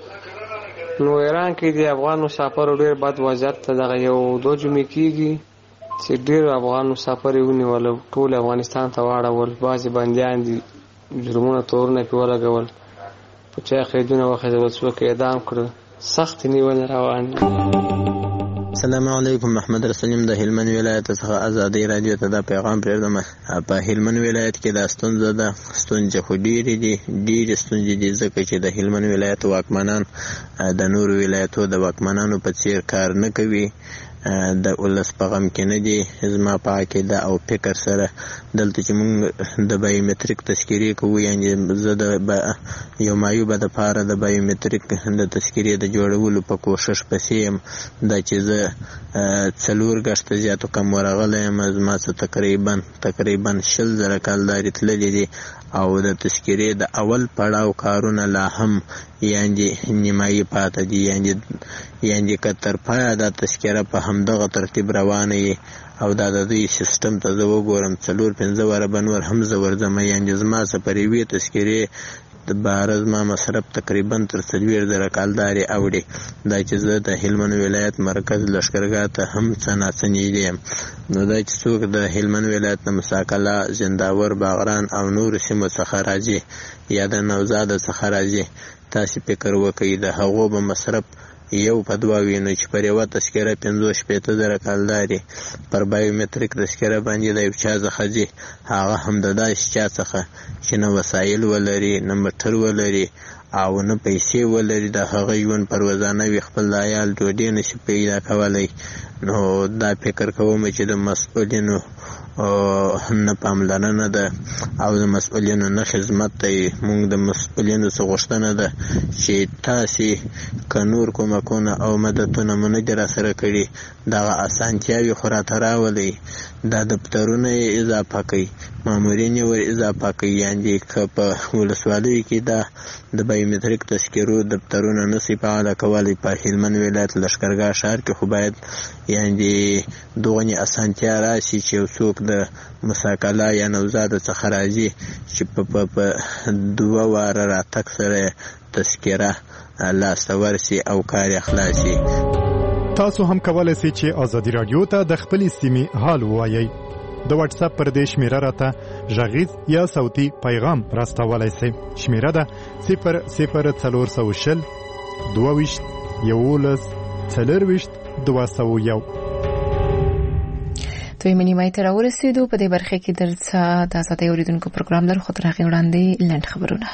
C: نو ایران کې د افغان مسافرو ډېر بد وضعیت ته دغه یو دوه جمعې کېږي چې ډېر افغان مسافر یې ونیول، ټول افغانستان ته واړول. بعضې بندیان دي، جرمونه تورونه پرې ولګول، په چا قیدونه وخېژول، څوک اعدام کړه، سختې نیولې روان دي.
G: السلام علیکم. محمد رسولیم د هلمند ولایت څخه ازادي رادیو ته دا پیغام پرېږدم. په هلمند ولایت کې دا ستونزه ده، ستونزې خو ډېرې دي، ډېرې ستونزې دي، ځکه چې د هلمند ولایت واکمنان د نورو ولایتو د واکمنانو په څیر کار نه کوي، د ولس په غم کې نه دي. زما په عقیده او فکر سره دلته چې موږ د بایومتریک تذکیرې کوو، یعنې زه د یو معیوبه دپاره د بایومتریک د تذکیرې د جوړولو په کوشش پسې یم. دا چې زه څلور ګشته زیاتو کم ورغلی یم، زما څه تقریبا تقریبا شل زره کالدارې تللي دي او د تذکیرې د اول پړاو کارونه لا هم یعنې نیمایي پاته دي. یعنې یعنې که تر پایه دا تذکیره په همدغه ترتیب روانه وي او دا د دوی سیستم ته زه وګورم، څلور پنځه واره به نور هم زه ورځم. یعنې زما څه پر یوې تذکیرې د بهره زما مصرف تقریبا تر څلوېښت زره کالدارې اوړي. دا چې زه د هلمند ولایت مرکز لښکرګاه ته هم څه ناڅه نږدې یم. نو دا چې څوک د هلمند ولایت د مساکله، زنداور، باغران او نورو سیمو څخه راځي یا د نوزاده څخه راځي، تاسې فکر وکړئ د هغو به مصرف یو په دوه وي، نو چې پر یوه تذکیره پنځوس شپېته زره کالدارې پر بایومتریک تذکیره باندې د یو چا څخه ځي، هغه هم د داسې چا څخه چې نه وسایل ولري، نه موټر ولري او نه پیسې ولري، د هغه ژوند پر روزانه وي، خپل د عیال ډوډۍ نشي پیدا کولی. نو دا فکر کوم چې د مسؤلینو نه پاملرنه ده او د مسؤلینو نه خدمت دی. موږ د مسؤلینو څخه غوښتنه ده چې تاسې که نور کومکونه او مددونه مو نه دي راسره کړي، دغه اسانتیاوې خو راته راولئ، دا دفترونه یې اضافه کوي، مامورین یې ور اضافه کوي. یعنې که په ولسوالیو کې دا د بایومتریک تذکیرو دفترونه نشي فعاله کولی، په هلمند ولایت لښکرګاه ښار کې خو باید یعنې دغنې اسانتیا راشي چې یو څوک د مساکله یا نوزاده څخه راځي چې په دوه واره راتګ سره تذکیره لاسته ورسي او کار یې خلاص شي.
I: تاسو هم کولی شئ چې ازادي راډیو ته د خپلې سیمې حال ووایئ. د واتس اپ پر دې شمیره راته غږیز یا صوتي پیغام راستولی شئ. شمیره ده صفر صفر څلور سوه شل دوه ویشت یولس څلرویشت دوه سوه یو.
A: دویمه نیمه ته راورسېدو. په دې برخه کې درڅه د آزادۍ اوریدونکو پروګرام لرو، خو تر هغې وړاندې لنډ خبرونه.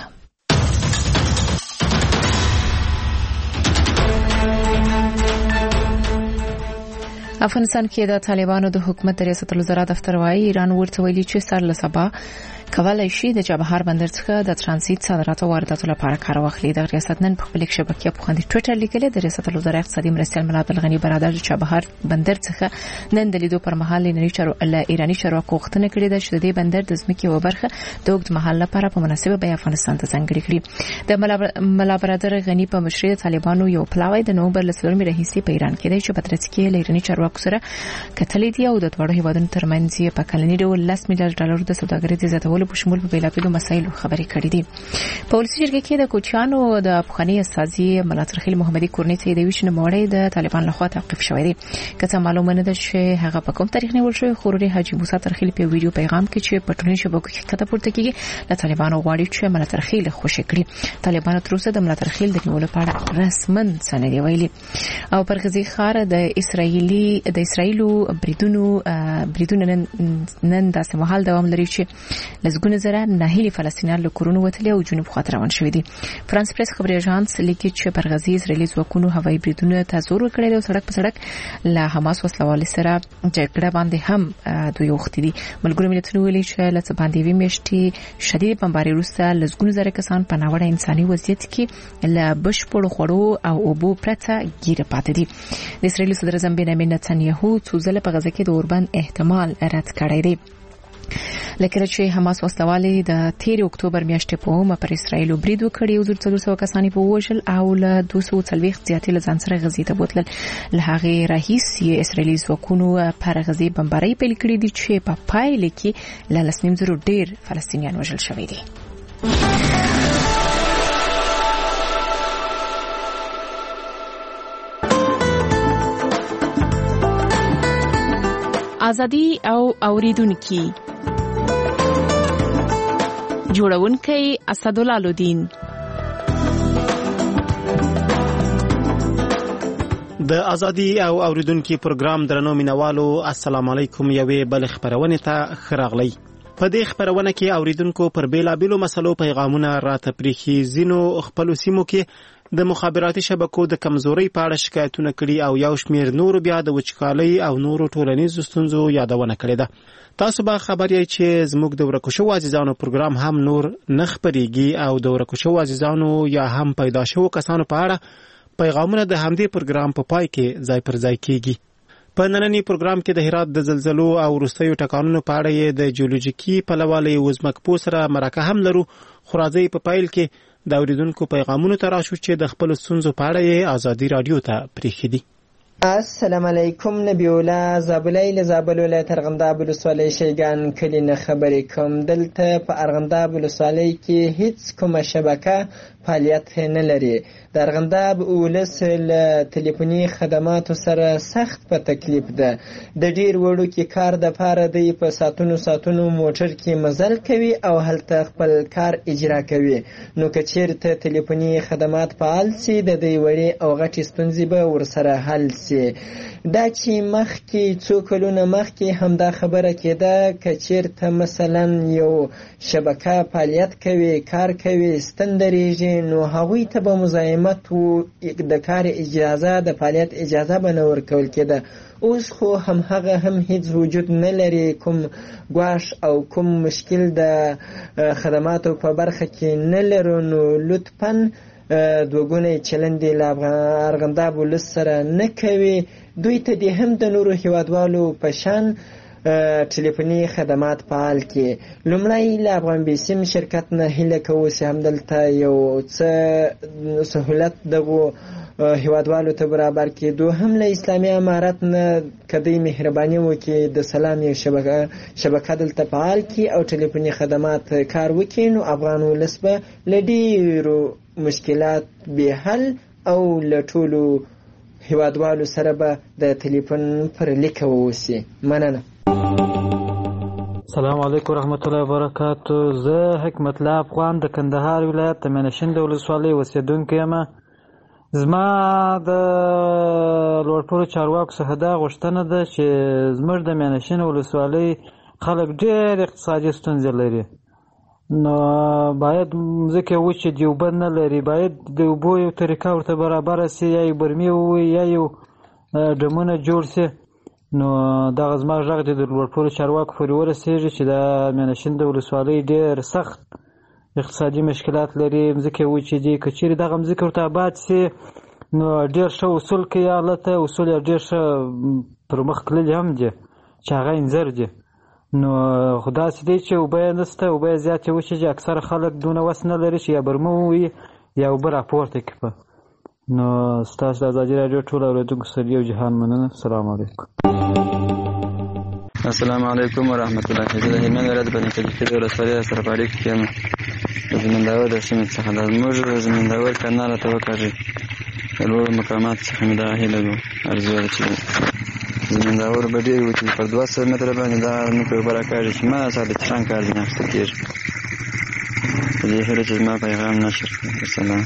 A: افغانستان کې د طالبانو د حکومت د ریاست الوزرا دفتر وايي ایران ورته ویلي چې سر له سبا کولای شي د چابهار بندر څخه د ترانزیت صادراتو او وارداتو لپاره کار واخلي. د ریاست نن په خپل شبکې په خوندي ټویټر لیکلي د ریاست الوزرا اقتصادي مرستیال ملا عبدالغني برادر د چابهار بندر څخه نن د لیدو پر مهال ایرانی چارو له ایرانی چارواکو غوښتنه کړې ده چې د دې بندر د ځمکې یوه برخه د اوږد مهال لپاره په مناسبه بیه افغانستان ته ځانګړې کړي. د ملا برادر غني په مشرۍ د طالبانو یو پلاوی د نومبر له څلورمې راهیسې په ایران کې دی چې په ترڅ کې له ایرانی چارواکو سره کتلې دي او د دواړو هیوادونو ترمنځ په کلني ډول لس میلیارډ ډالر د سوداګرۍ د زیاتولو په شمول په بېلابېلو مسایلو خبرې کړې دي. په ولسي جرګه کې د کوچیانو د افغاني استازي ملاتړخیل محمدي کورنۍ ته د ویش نوموړی د طالبان لخوا توقیف شوی دی. که څه معلومه نه ده چې هغه په کوم تاریخ نیول شوی، خو وروڼي حاجي موسی ترخیل په ویډیو پیغام کې چې په ټولنیزو شبکو کې ښکته پورته کیږي له طالبانو غواړي چې ملاتړخیل خوشي کړي. طالبانو تر اوسه د ملاتړخیل د نیولو په اړه رسماً څه نه دی ویلي. او پر غزي ښار د اسرایلی د اسرایلو بریدونو بریدونه نن نن داسې مهال دوام لري چې لږونه زره ناهیلي فلسطینیان له کورونو وتلي او جنوب خواته روان شوي دي. فرانس پریس خبري اژانس لیکي چې پر غزي اسرایلي ځواکونو هوایي بریدونه ته زور ورکړی دی او سړک په سړک له حماس وسلوالۍ سره جګړه باندې هم دوی وختي دي. ملګرو ملتونو ویلي چې له څه باندې وی میاشتې شدید بمباري وروسته لږونه زره کسان په ناوړه انساني وضعیت کې له بشپړو خوړو او اوبو پرته ګیره پاتې دي. د اسرایل صدر اعظم بنیامین نتنیاهو څو ځله په غزه کې د اوربند احتمال رد کړی دی. لکه چې حماس وسلوالۍ د تیر اکتوبر میاشتې په اومه پر اسرایل برید وکړي او څلور سوه کسان په وژل او له دوه سوه څلوېښت زیاتې له ځان سره غزې ته بوتلل. له هغې راهیسې اسرایلي ځواکونو پر غزې بمبارۍ پیل کړې دي چې په پایله کې له لس نیم زرو ډېر فلسطینیان وژل شوي دي. ازادي او اوریدونکي جوړونکي اسدالله لودین.
K: د ازادي او اوریدونکي پروګرام درنو مینوالو السلام علیکم. یوې بل خبرونه ته خراغلی. په دې خبرونه کې اوریدونکو پر بیلابیلو مسلو پیغامونه راته پریخي. زینو خپل سیمو کې د مخابراتي شبکو د کمزوري په اړه شکایتونه کړي او یو شمیر نور بیا د وچکالۍ او نورو ټولنیزو ستونزو یادونه کړې ده. تاسو به خبر یې چې زموږ د ورکو شوو عزیزانو پروګرام هم نور نه خپرېږي او د ورکو شوو عزیزانو یا هم پیدا شوو کسانو په اړه پیغامونه د همدې پروګرام په پای کې ځای پر ځای کیږي. په نننی پروګرام کې د هرات د زلزلو او وروستیو ټکانونو په اړه د جیولوژیکي پلوالۍ وزمکپو سره مرکه هم لرو. خو راځئ په پیل کې د اوریدونکو پیغامونو ته راشو چې د خپل ستونزو په اړه آزادي رادیو ته پریښي دي.
L: السلام علیکم. نبی الله زابلای له زابل ولایت ارغنداب ولسوالۍ شیګان کلی نه خبرې کوم. دلته په ارغنداب ولسوالۍ کې هیڅ کومه شبکه فعالیت نه لري. د ارغنداب ولس له ټلیفوني خدماتو سره سخت په تکلیف ده. د ډیر وړو کې کار د پاره دی په ساتونو ساتونو موټر کې مزل کوي او هلته خپل کار اجرا کوي. نو که چیرته ټلیفوني خدمات فعال سي د دې وړې او غټې ستونزې به ورسره حل سي. دا چې مخکې څو کلونه مخکې همدا خبره کېده که چیرته مثلا یو شبکه فعالیت کوي کار کوي ستن درېږي نو هغوی ته به مزاحمت و د کار اجازه د فعالیت اجازه به نه ورکول کېده. اوس خو هم هغه هم هیڅ وجود نه لري. کوم ګواښ او کوم مشکل د خدماتو په برخه کې نه لرو. نو لطفاً دوګونی چلند له ارغنداب ولس سره نه کوي. دوی ته دې هم د نورو هیوادوالو په شان ټلیفوني خدمات فعال کړي. لومړی له افغان بیسیم شرکت نه هیله کوو چې همدلته یو څه سهولت دغو هیوادوالو ته برابر کړي. دوهم له اسلامي امارت نه که دوی مهرباني وکړي د سلام یو شبکه شبکه دلته فعال کړي او ټلیفوني خدمات کار وکړي نو افغان ولس به له ډېرو مشکلات به حل او له ټولو هیوادوالو سره به د ټلیفون پر لیکه واوسي. مننه.
M: السلام علیکم ورحمت الله وبرکاتو. زه حکمت الله افغان د کندهار ولایت د منشند ولسوالۍ اوسیدونکی یم. زما د لوړپوړو چارواکو څخه دا غوښتنه ده چې زموږ د میانشین ولسوالۍ خلک ډېر اقتصادي ستونزې لري، نو باید ځکه وچې دي، اوبه نه لري، باید د اوبو یو طریقه ورته برابره سي، یا یو برمې ووي یا یو ډمونه جوړ سي. نو دغه زما غږ د لوړپوړو چارواکو پورې ورسېږي چې د میانشین د ولسوالۍ ډېر سخت اقتصادي مشکلات لري، مځکې وچې دي. که چیرې دغه مځکې ورته آباد سي نو ډېر ښه اصول کوي هلته، اصول یې ډېر ښه پرمخ تللي هم دي چې هغه انځر دي. نو خو داسې دی چې اوبه یې نشته، اوبه یې زیاتې وچې دي، اکثره خلک دونه وس نه لري چې یا برمه ووهي یا اوبه راپورته کړي. نو ستاسو د ازادي راډیو ټولو اورېدونکو سره یو جهان مننه. السلام علیکم.
D: السلام علیکم ورحمت الله. زه د هلمند ولایت بني کلیفي د ولسوالۍ سره په اړیکه کې یم. د زمینداور د سیمې څخه د زموږ د زمینداور کانال ته وکاږي. د لوړو مقاماتو څخه مې دا هیله ده ارزو ده چې زمینداور به ډېر وي چې پر دوه سوه متره باندې دا نوکې اوبه راکاږي چې ما سره د چشان کار ځینې اخیستل کېږي. په دې هیله چې زما پیغام نشر کړي. السلام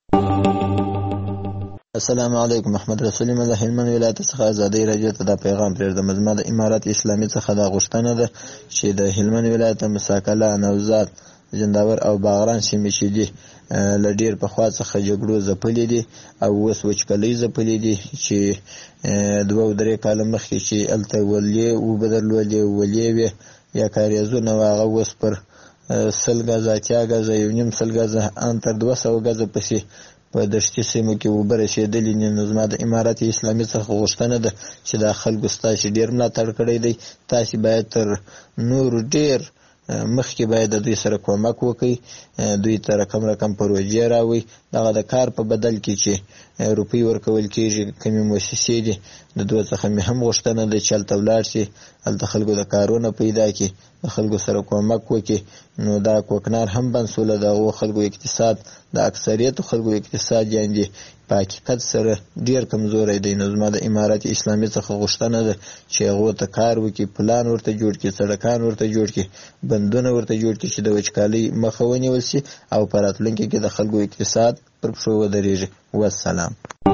G: السلام علیکم. محمد رسول الله د هلمند ولایت څخه ازادي راډیو ته دا پیغام پرېږدم. زما د امارات اسلامي څخه دا غوښتنه ده چې د هلمند ولایت مساکله، نوزاد، جنداور او باغران سیمې چې دي له ډېر پخوا څخه جګړو ځپلې دي او اوس وچکالۍ ځپلې دي، چې دوه او درې کاله مخکې چې هلته ولې اوبه درلودې، ولې وې یا کاریزونه وه، هغه اوس پر سل ګزه، اتیا ګزه، یو نیم سل ګزه، ان تر دوه سوه ګزه پسې په دشتي سیمو کې اوبه رسېدلې دي. نو زما د امارات اسلامي څخه غوښتنه ده چې دا خلکو ستاسې ډېر ملاتړ کړی دی، تاسې باید تر نورو ډېر مخکې باید د دوی سره کومک وکړئ، دوی ته رقم رقم پروژې راوړئ. دغه د کار په بدل کې چې روپۍ ورکول کېږي کومې مؤسسې دي، د دوی څخه مې هم غوښتنه ده چې هلته ولاړ شي، هلته خلکو د کارونه پیدا کړي، د خلکو سره کومک وکړي. نو دا کوکنار هم بنسوله د هغو خلکو اقتصاد، د اکثریتو خلکو اقتصاد یعنې په حقیقت سره ډېر کمزوری دی. نو زما د امارات اسلامي څخه غوښتنه ده چې هغو ته کار وکړي، پلان ورته جوړ کړي، سړکان ورته جوړ کړي، بندونه ورته جوړ کړي چې د وچکالۍ مخه ونیول شي او په راتلونکي کې د خلکو اقتصاد پر پښو ودرېږي. والسلام.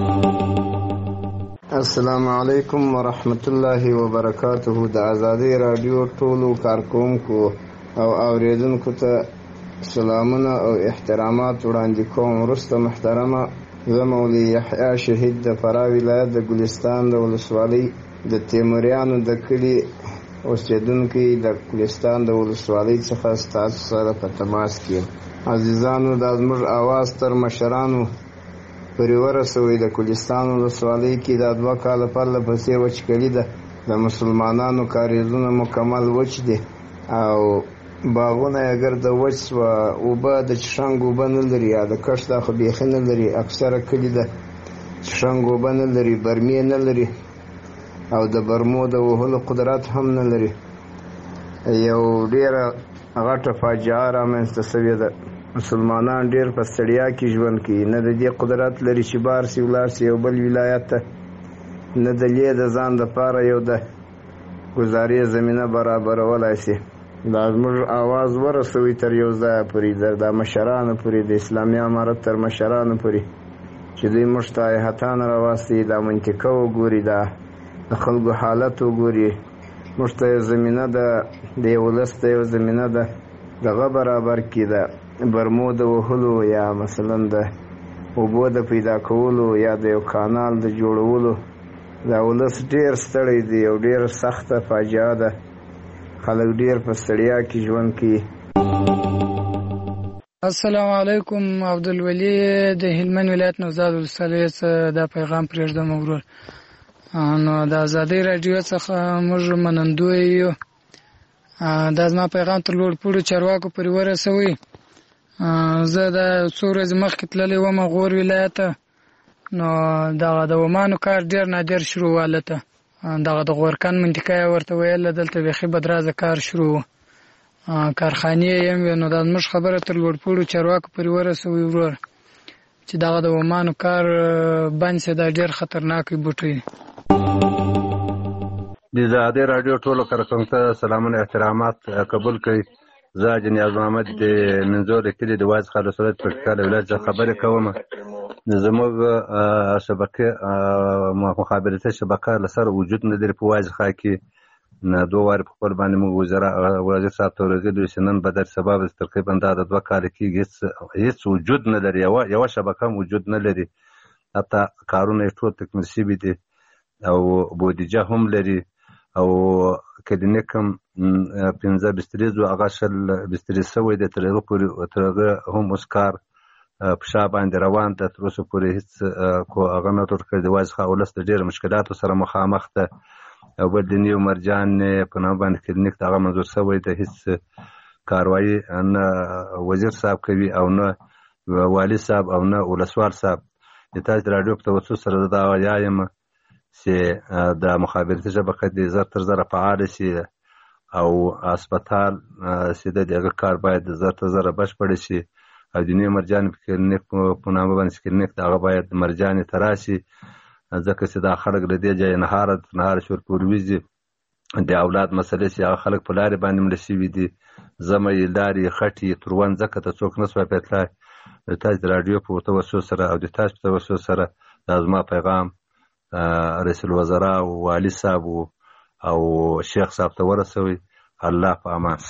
H: السلام علیکم ورحمت الله وبرکاته. د ازادي راډیو ټولو کارکوونکو او اوریدونکو ته سلامونه او احترامات وړاندې کوم. وروسته محترمه، زه مولوي یحیی شهید د فراه ولایت د ګلستان د ولسوالۍ د تیموریانو د کلي اوسېدونکی د ګلستان د ولسوالۍ څخه ستاسو سره په تماس کې یم. عزیزانو، دا زموږ اواز تر مشرانو پورې ورسوئ. د ګلستان ولسوالۍ کې دا دوه کاله پرله پسې وچکلي ده، د مسلمانانو کاریزونه مکمل وچ دي او باغونه یې ګرده وچ سوه، اوبه د چشنګ اوبه نه لري، یا د کښت دا خو بیخي نه لري. اکثره کلي د چشنګ اوبه نه لري، برمې نه لري او د برمو د وهلو قدرت هم نه لري. یو ډېره غټه فاجعه رامنځته سوې ده. مسلمانان ډېر په ستړیا کې ژوند کوي، نه د دې قدرت لري چې بار سي ولاړ سي یو بل ولایت ته، نه د لې د ځان دپاره یو د ګزارې زمینه برابرولی سي. دا زموږ آواز ورسوي تر یو ځایه پورې، د مشرانو پورې، د اسلامي امارت تر مشرانو پورې، چې دوی موږ ته هیحتان راواستي، دا منطقه وګوري، دا د خلکو حالت وګوري، موږ ته یو زمینه ده، د یو ولس ته یو زمینه ده دغه برابر کړي، د برمو د وهلو یا مثلا د اوبو د پیدا کولو یا د یو کانال د جوړولو. دا ولس ډېر ستړی دی او ډېر سخته فاجعه ده، خلک ډېر په ستړیا کې ژوند کوي.
N: السلام علیکم. عبدالولي د هلمند ولایت نوزاد ولسوالۍ څخه دا پیغام پرېږدم ورور. نو د ازادۍ راډیو څخه موږ منندوی یو. دا زما پیغام تر لوړپوړو چارواکو پورې ورسوئ. زه د څو ورځې مخکې تللی وم غور ولایت ته، نو دغه د ومانو کار ډېر نادر شروع و. هلته دغه د غورکن منطقه یې ورته ویله، دلته بیخي بدرازه کار شروع و، کارخانې یې هم وې. نو دا زموږ خبره تر لوړپوړو چارواکو پورې ورسوئ ورور چې دغه د ومانو کار بند سي، دا ډېر خطرناک بوټی دی.
O: د ازادۍ راډیو ټولو کارکوونکو ته سلامونه احترامات قبول کړئ. زه جنیاز محمد د منځور کلي د واز خالص ولایت پکتیکا ولایت څخه خبرې کوم. زموږ شبکه مخابراتي شبکه لسر وجود نه لري په واځخه کې نه دوه واره په خپل باندې موږ وزرا وزیر صاحب ته ورغلو چې نن به در سبب تقریبا دا د دوه کال کې هیڅ هیڅ وجود نه لري یو یو شبکه وجود نه لري حتی کارونه ټول تکمیل شوي دي او بودیجه هم لري او کلینیک هم پنځه بستریزو هغه شل بسترې سوی دی تر هغه پورې تر هغه هم اوس کار په شا باندې روان ده تر اوسه پورې هېڅ کو هغه نه ټول کړی دی واځخه ولس د ډېرو مشکلاتو سره مخامخ ده او بل د نیو مرجان په نامه باندې کلینیک ته هغه منظور سوی دی هېڅ کاروایي نه وزیر صاحب کوي او نه والي صاحب او نه ولسوال صاحب د تاسو د راډیو په توسط سره دا وایم چې د مخابراتي شبکه د زر تر زره فعال شي او هسپتال چې د دغه کار باید زر تر زره بشپړ شي او د نیو مرجان کلینیک په نامه باندې کلینیک د هغه باید مرجانې ته راشي ځکه چې دا خلک له دې ځایه نهار نهار شور پورې وځي د اولاد مسلې چې هغه خلک په لارې باندې مړه شوي دي زمه یې لارې خټې تروان ځکه ته څوک نه سوای پتلی د تاسو د راډیو په توسط سره او د تاسو په توسط سره دا زما پیغام رئیس الوزرا او والي صاحب او شیخ صاحب ته ورسوي الله په امان.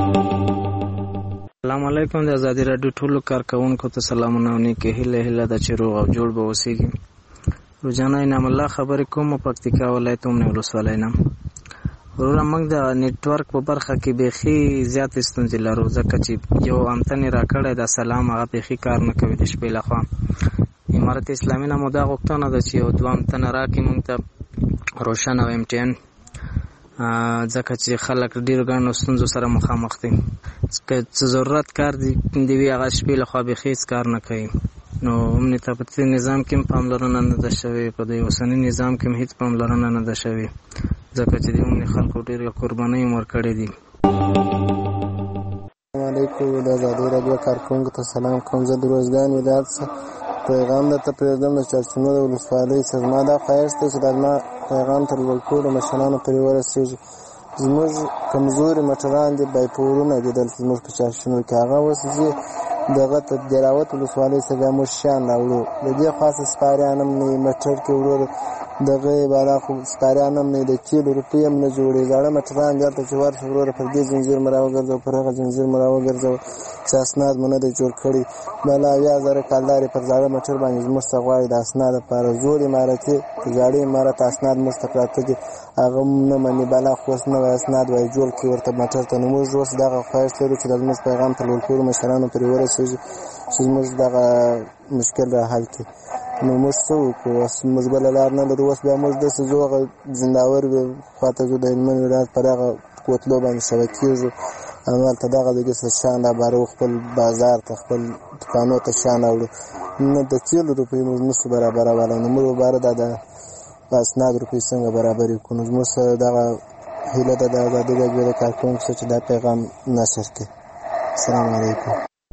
F: السلام علیکم د ازادي راډیو ټولو کارکونکو ته سلامونه نیکه هیله هیله د چې روغ او جوړ به اوسېږي. روزانه انعام الله خبرې کوم پکتیکا ولایت اومنه ولسوالۍ نه. وروره موږ د نیټورک په برخه کې بیخي زیات ستونزې لرو ځکه چې یو انتن راکړی د سلام هغه بیخي کار نه کوي د شپې لخوا. امارت اسلامي نه مو دا غوښتنه ده چې یو دوه انتن راکړي موږ ته روشن او ایم ټي ان ځکه چې خلک ډېرو ګڼو ستونزو سره مخامخ دي که څه ضرورت کار دی وي هغه شپې لخوا بیخي هېڅ کار نه کوي. نو امنیت په نظام کې هم پاملرنه نه ده شوې په د اوسني نظام کې هم هېڅ پاملرنه نه ده شوې ځکه چې د امني خلکو ډېرې قربانۍ هم ورکړې دي.
J: السلام علیکم د ازادي راډیو کارکونکو ته سلام کوم. زه د روزګان ولایت څخه پیغام درته پرېږدم د چارچونو د ولسوالۍ څخه. زما دا خواهش دی چې دا زما پیغام تر ټولو مشرانو پورې ورسېږي. زموږ کمزوري مټران دي بایپورونه دي دلته زموږ په چارچونو کې هغه اوس ځي دغه ته دراوت ولسوالۍ څخه بیا موږ شیان راوړو د دې خاصه سپاریان هم نه مټر کې وړو دغه بالا خو سپاریان هم نه د کیلو روپۍ هم نه جوړي زاړه مټران دلته چې ورشه وروره پر دې زنځیر مو راوګرځو پر هغه زنځیر مو راوګرځو چې اسناد مو نه دی جوړ کړي بله اویا زره کالدارې پر زاړه مټر باندې زموږ څخه غواړي د اسناد لپاره زوړ عمارتي د زاړه عمارت اسناد موږ ته پراته دي هغه نه مني بلا خو اوس نوی اسناد وایي جوړ کړي ورته مټر ته. نو موږ اوس دغه خواهش لرو چې د زموږ پیغام ټول ټولو مشرانو پورې ورسېږي چې زموږ دغه مشکل را حل کړي. نو موږ څه وکړو اوس موږ بله لار نه لرو اوس بیا موږ داسې ځو هغه زنداور خواته ځو د هلمند ولایت پر هغه کوتلو باندې شوه کېږو همالته دغه دګې څه شیان رابارو خپل بازار ته خپل دوکانو ته شیان راوړو نه د کیلو روپۍ موږ نشو برابرولی نو موږ باره دا د اسناد روپۍ څنګه برابرې کړو. نو زموږ سره دغه هیله ده د ازادي راډیو د کارکونکو سره چې دا پیغام نشر کړي. السلام علیکم.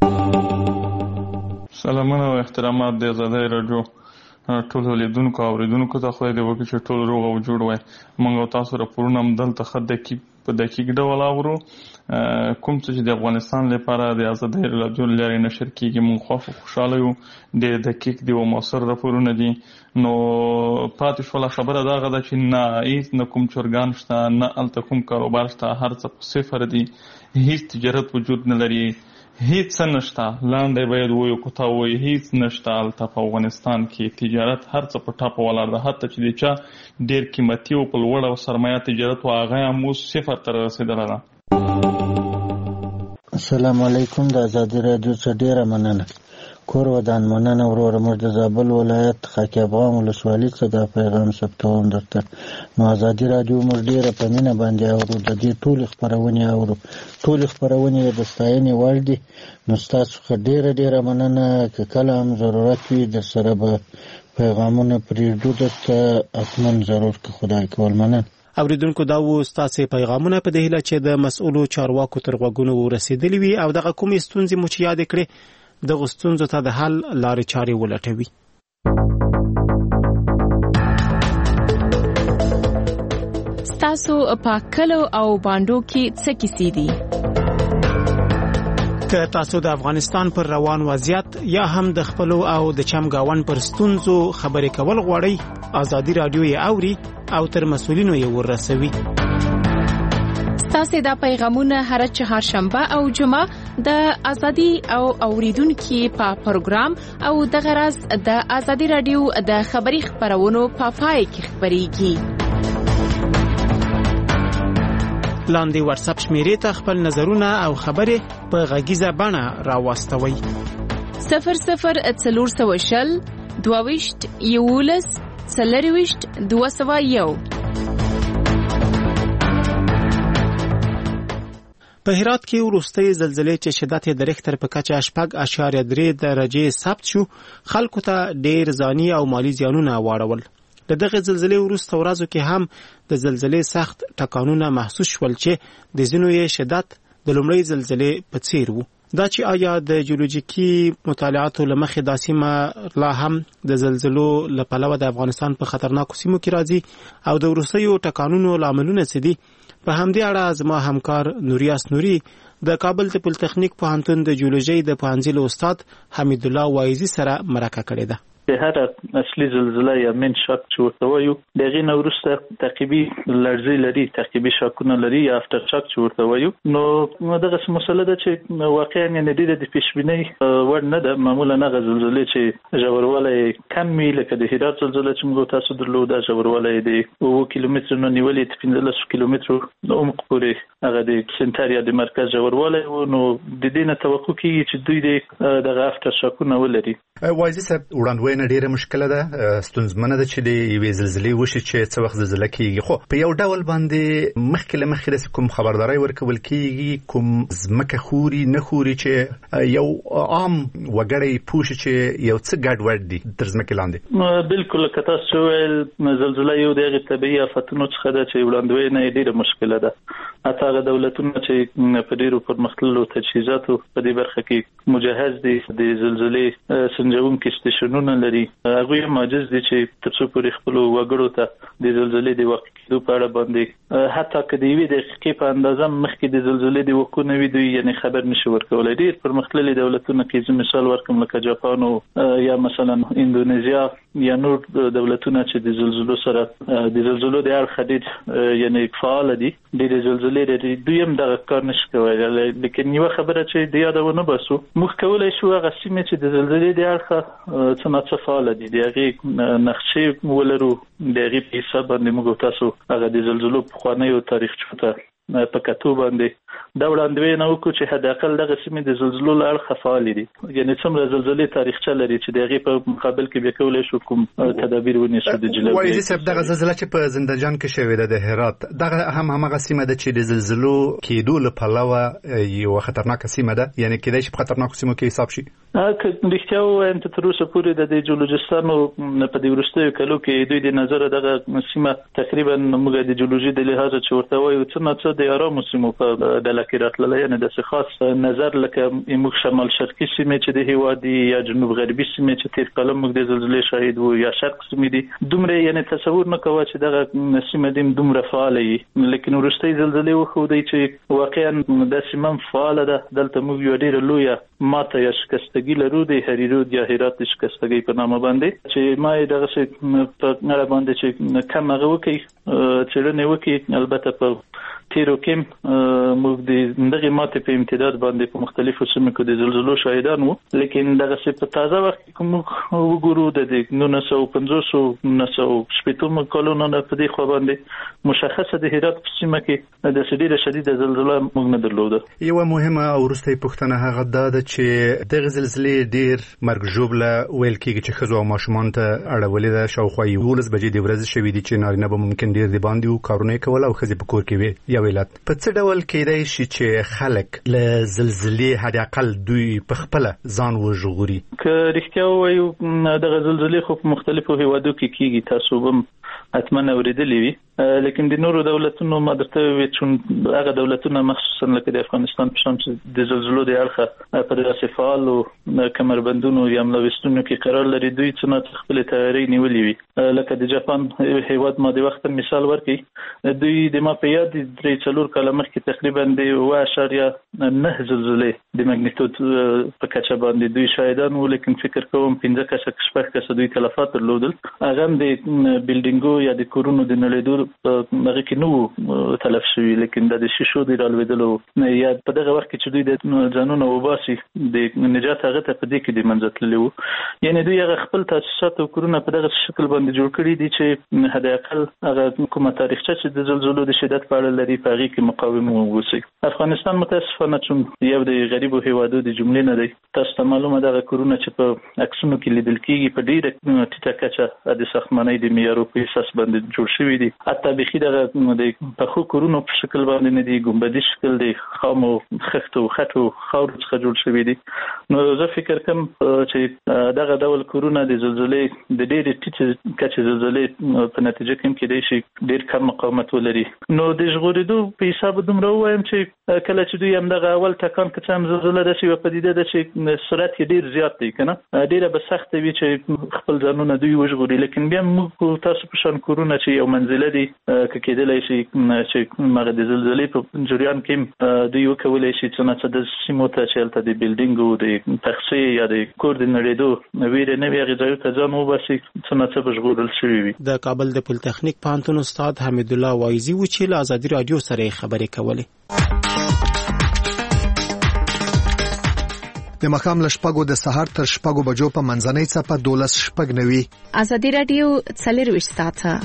Q: سلامونه او احترامات د ازادي راډیو ټول لیدونکو او اوریدونکو ته خدای دې وکړي چې ټول روغ او جوړ وای. موږ او تاسو راپورونه هم دلته ښه دقیق په دقیق ډول اورو کوم څه چې د افغانستان لپاره د ازادي راډیو له لارې نشر کیږي. موږ خوشحاله یو ډېر دقیق دي او موثر راپورونه دي. نو پاتې شوله خبره دغه ده چې نه هېڅ نه کوم چرګان شته نه هلته کوم کاروبار شته هر څه په صفر دي هېڅ تجارت وجود نه لري هیڅ څه نشته. لاندې باید وایو که تا وایي هیڅ نشته هلته په افغانستان کې تجارت هر څه په ټاپه ولاړ ده حتی چې د چا ډېر قیمتي او په لوړ او سرمایه تجارت و هغه هم اوس صفر ته رسېدلی ده.
R: السلام علیکم د ازادي راډیو څخه ډېره مننه. کور ودان مننه وروره. موږ د زابل ولایت خاک افغان ولسوالۍ څخه دا پیغام ثبتوم درته. نو ازادي راډیو موږ ډېره په مینه باندې اورو د دې ټولې خپرونې اورو ټولې خپرونې د ستاینې وړ دي. نو ستاسو څخه ډېره ډېره مننه. که کله هم ضرورت وي در سره به پیغامونه پرېږدو درته حتما ضرور که خدای کول. مننه.
K: اوریدونکو دا و ستاسو پیغامونه په دې هیله چې د مسؤلو چارواکو تر غوږونو ورسېدلي وي او دغه کومې ستونزې مو چې یادې کړې دغه ستونزو ته د حل لارې چارې ولټوي.
A: ستاسو په کلو او باندو کې څه کیسې دي؟
K: که تاسو د افغانستان پر روان وضعیت یا هم د خپل او د چمګاون پر ستونزو خبرې کول غواړئ ازادي رادیو یې اوري او تر مسولینو یې ورسوي.
A: تاسو دا پیغامونه هر چهارشنبه او جمعه د ازادي او اوریدونکو په پروګرام او د غرض د ازادي رادیو د خبري خبرونو په پای کې خبريږي. لاندې واتس اپ شمیرې ته خپل نظرونه او خبرې په غږیزه بڼه راوستوئ. صفر صفر څلور سوه شل دوه ویشت یولس څلور ویشت دوه سوه یو.
K: په هرات کې وروستۍ زلزلې چې شدت یې د ریختر په کچه شپږ اعشاریه درې درجې ثبت شو، خلکو ته ډېر ځاني او مالی زیانونه واړول. د دغه زلزلې وروسته ورځو کې هم د زلزلې سخت ټکانونه محسوس شول چې د ځینو یې شدت د لومړۍ زلزلې په څیر وو. دا چې آیا د جیولوژیکي مطالعاتو له مخې دا سیمه لا هم د زلزلو له پلوه د افغانستان په خطرناکو سیمو کې راځي او د وروستیو ټکانونو لاملونه څه دي، په همدې اړه زما همکار نوریاس نوري د کابل د پولیټیکنیک پوهنتون د جیولوژي د پوهنځي له استاد حمید الله وایزي سره مرکه کړې ده.
E: د هر اصلي زلزله یا من شاک چې ورته وایو دغه نه وروسته تعقیبي لړزې لري، تعقیبي شاکونه لري یا افټر شاک چې ورته وایو. نو دغه مسله ده چې واقعا نه ډیره د پیشبینۍ وړ نه ده. معمولا هغه زلزلې چې ژوروالی کم وي لکه د هرات زلزله چې موږ تاسو درلوده ژوروالی د اووه کیلومترو نه نیولې تر پنځلسو کیلومترو د عمق پورې هغه د سنټر یا د مرکز ژوروالی و. نو د دې نه توقع کیږي چې دوی د دغه افټر شاکونه ولري.
S: وایزي صاحب وړاندوینه ډیره مشکله ده، ستونزمنه ده چې د یوې زلزلې وشي چې څه وخت زلزله کیږي، خو په یو ډول باندې مخکې له مخکې د کوم خبرداري ورکول کیږي، کوم ځمکه خوري نه خوري چې یو عام وګړی پوښي چې یو څه ګډ وډ دي تر ځمکې لاندې.
E: بالکل که تاسو ویل زلزله یو دغه طبيعي آفتونو څخه ده چې وړاندوینه ډیره مشکله ده. حتی هغه دولتونه چې په ډیرو پرمختللو تجهیزاتو په دې برخه کې مجهز دي د زلزلې سنجونکي سټیشنونه لري، هغه یې ماجز دي چې تر څو پورې خپل وګړو ته د زلزلې د واقع کېدو په اړه باندې حتی که د یوې دقیقې په اندازه مخکې د زلزلې د وقوع نه وي دوی یعنی خبر نشي ورکولی. ډېر پرمختللي دولتونه کې زه مثال ورکړم لکه جاپان یا مثلا اندونیزیا یا نور دولتونه چې د زلزلو سره د زلزلو د اړخه ډېر یعنی فعال دي، ډېرې زلزلې لري، دوی هم دغه کار نشي کولی. لیکن یوه خبره چې د یاده ونه باسو، موږ کولی شو هغه سیمې چې د زلزلې د اړخه څه ناڅه فعاله دي د هغې نقشې ولرو، د هغې په حساب باندې موږ تاسو هغه د زلزلو پخوانیو تاریخچو ته په کتو باندې دا وړاندوینه وکړو چې حد اقل دغه سیمې د زلزلو له اړخه فعالې دي، یعنې څومره زلزلې تاریخچه لري چې د هغې په مقابل کې بیا کولی شو کوم تدابیر ونیسو د جلوګیرۍ.
S: وایزي صاحب دغه زلزله چې په زندجان کې شوې ده د هرات، دغه هم همغه سیمه ده چې د زلزلو کېدو له پلوه یوه خطرناکه سیمه ده، یعنې کېدای شي په خطرناکو سیمو کې حساب شي.
E: که رښتیا ووایم ته تر اوسه پورې د جیولوجستانو په دې وروستیو کلو کې دوی د نظره دغه سیمه تقریبا موږ د جیولوژي د لحاظه چې ورته وایو څه نه څه د ارامو سیمو په ډله کې راتللی، یعنې داسې خاص نظر لکه موږ شمال شرقي سیمې چې د هېواد دي یا جنوب غربي سیمې چې تېر کال موږ د زلزلې شاهد وو یا شرق سیمې دي، دومره یعنې تصور نه کوه چې دغه سیمه دې دومره فعاله وي. لیکن وروستۍ زلزلې وښودی چې واقعا دا سیمه هم فعاله ده. دلته موږ یوه ډېره لویه ماته یا شکستګي لرو د هریرود یا هرات د شکستګۍ په نامه باندې، چې ما یې دغسې په اړه باندې چې کم هغه وکړي څېړنې وکړي. البته په تیرو کې موږ د دغې ماتې په امتداد باندې په مختلفو سیمو کې د زلزلو شاهدان وو، لیکن دغسې په تازه وخت کې موږ وګورو د نولس سوه پنځوسو نولس سوه شپېتمو کلونو نه په دې خوا باندې مشخصه د هرات په سیمه کې داسې ډېره شدیده زلزله موږ نه درلوده.
S: یوه مهمه او وروستۍ پوښتنه هغه دا ده چې دغه زلزلې ډېر مرګ ژوبله ویل کېږي چې ښځو او ماشومانو ته اړولې ده. شاوخوا یولس بجې د ورځې شوي دي چې نارینه به ممکن ډېر د باندې وو، کارونه یې کول او ښځې په کور کې وې. یو علت په څه ډول کېدای شي چې خلک له زلزلې حد اقل دوی په خپله ځان وژغوري؟
E: که رښتیا ووایو دغه زلزلې خو په مختلفو هېوادو کې کېږي، تاسو به هم حتما اورېدلې وي. لیکن د نورو دولتونو ما درته وی چې هغه دولتونه مخصوصا لکه د افغانستان په شان چې د زلزلو د اړخه په داسې فعال او کمربندونو یا ملوثونو کې قرار لري، دوی څنګه خپل تیاری نیولې وي. لکه د جاپان هیواد ما د وخت مثال ورکړي، دوی د ما په یاد درې څلور کاله مخکې تقریبا د اوه اعشاریه نه زلزلې د ماګنیټود په کچه باندې دوی شاهدان وو، لیکن فکر کوم پنځه کسه شپږ کسه دوی تلفات درلودل. هغه د بلډینګو یا د کورونو د نړیدو هغه کې نو تلف شوي، لیکن د شیشو د رالوېدلو یا په دغه وخت کې چې دوی د ځانونه وباسي د نجات هغه ته په دې کې د منځ تللي وو. یعنې دوی هغه خپل تاسیسات او کورونه په دغه شکل باندې جوړ کړي دي چې حد اقل هغه کومه تاریخچه چې د زلزلو د شدت په اړه لري په هغه کې مقاوم واوسي. افغانستان متاسفانه چې یو د غریبو هیوادو د جملې نه دی. تاسو ته معلومه ده کورونه چې په عکسونو کې لیدل کېږي په ډیره ټیټه کچه د ساختمانۍ د معیارو په اساس باندې جوړ شوي دي. حتی بخي دغه د پخو کورونو په شکل باندې نه دي، ګمبدي شکل دی، خامو خښتو خټو خاورو څخه جوړ شوي دي. نو زه فکر کوم چې دغه ډول کورونه د زلزلې د ډېرې ټیټې کچې زلزلې په نتیجه کې کېدای شي ډېر کم مقاومت ولري. نو د ژغورېدو په حساب دومره ووایم چې کله چې دوی همدغه اول ټکان که څه هم زلزله داسې یوه پدیده ده چې سرعت یې ډېر زیات دی که نه، ډېره به سخته وي چې خپل ځانونه دوی وژغوري. لیکن بیا موږ تاسو په شان کورونه چې یو منزله دي که کېدلی شي چې هغه د زلزلې په جریان کې دوی وکولی شي څه نه څه د سیمو ته چې هلته د بلډینګو د تخصې یا د کور د نړېدو ویرې نه وي هغې ځایو ته ځان وباسي څه نه څه به ژغورل شوي وي.
K: د کابل د پولتخنیک پوهنتون استاد حمیدالله وایزي و چې له ازادي راډیو سره خبرې کولې.
T: د ماښام له شپږو د سهار تر شپږو بجو په منځنۍ څپه دولس شپږ نوي.
A: ازادي راډیو څلرویشت ساعته.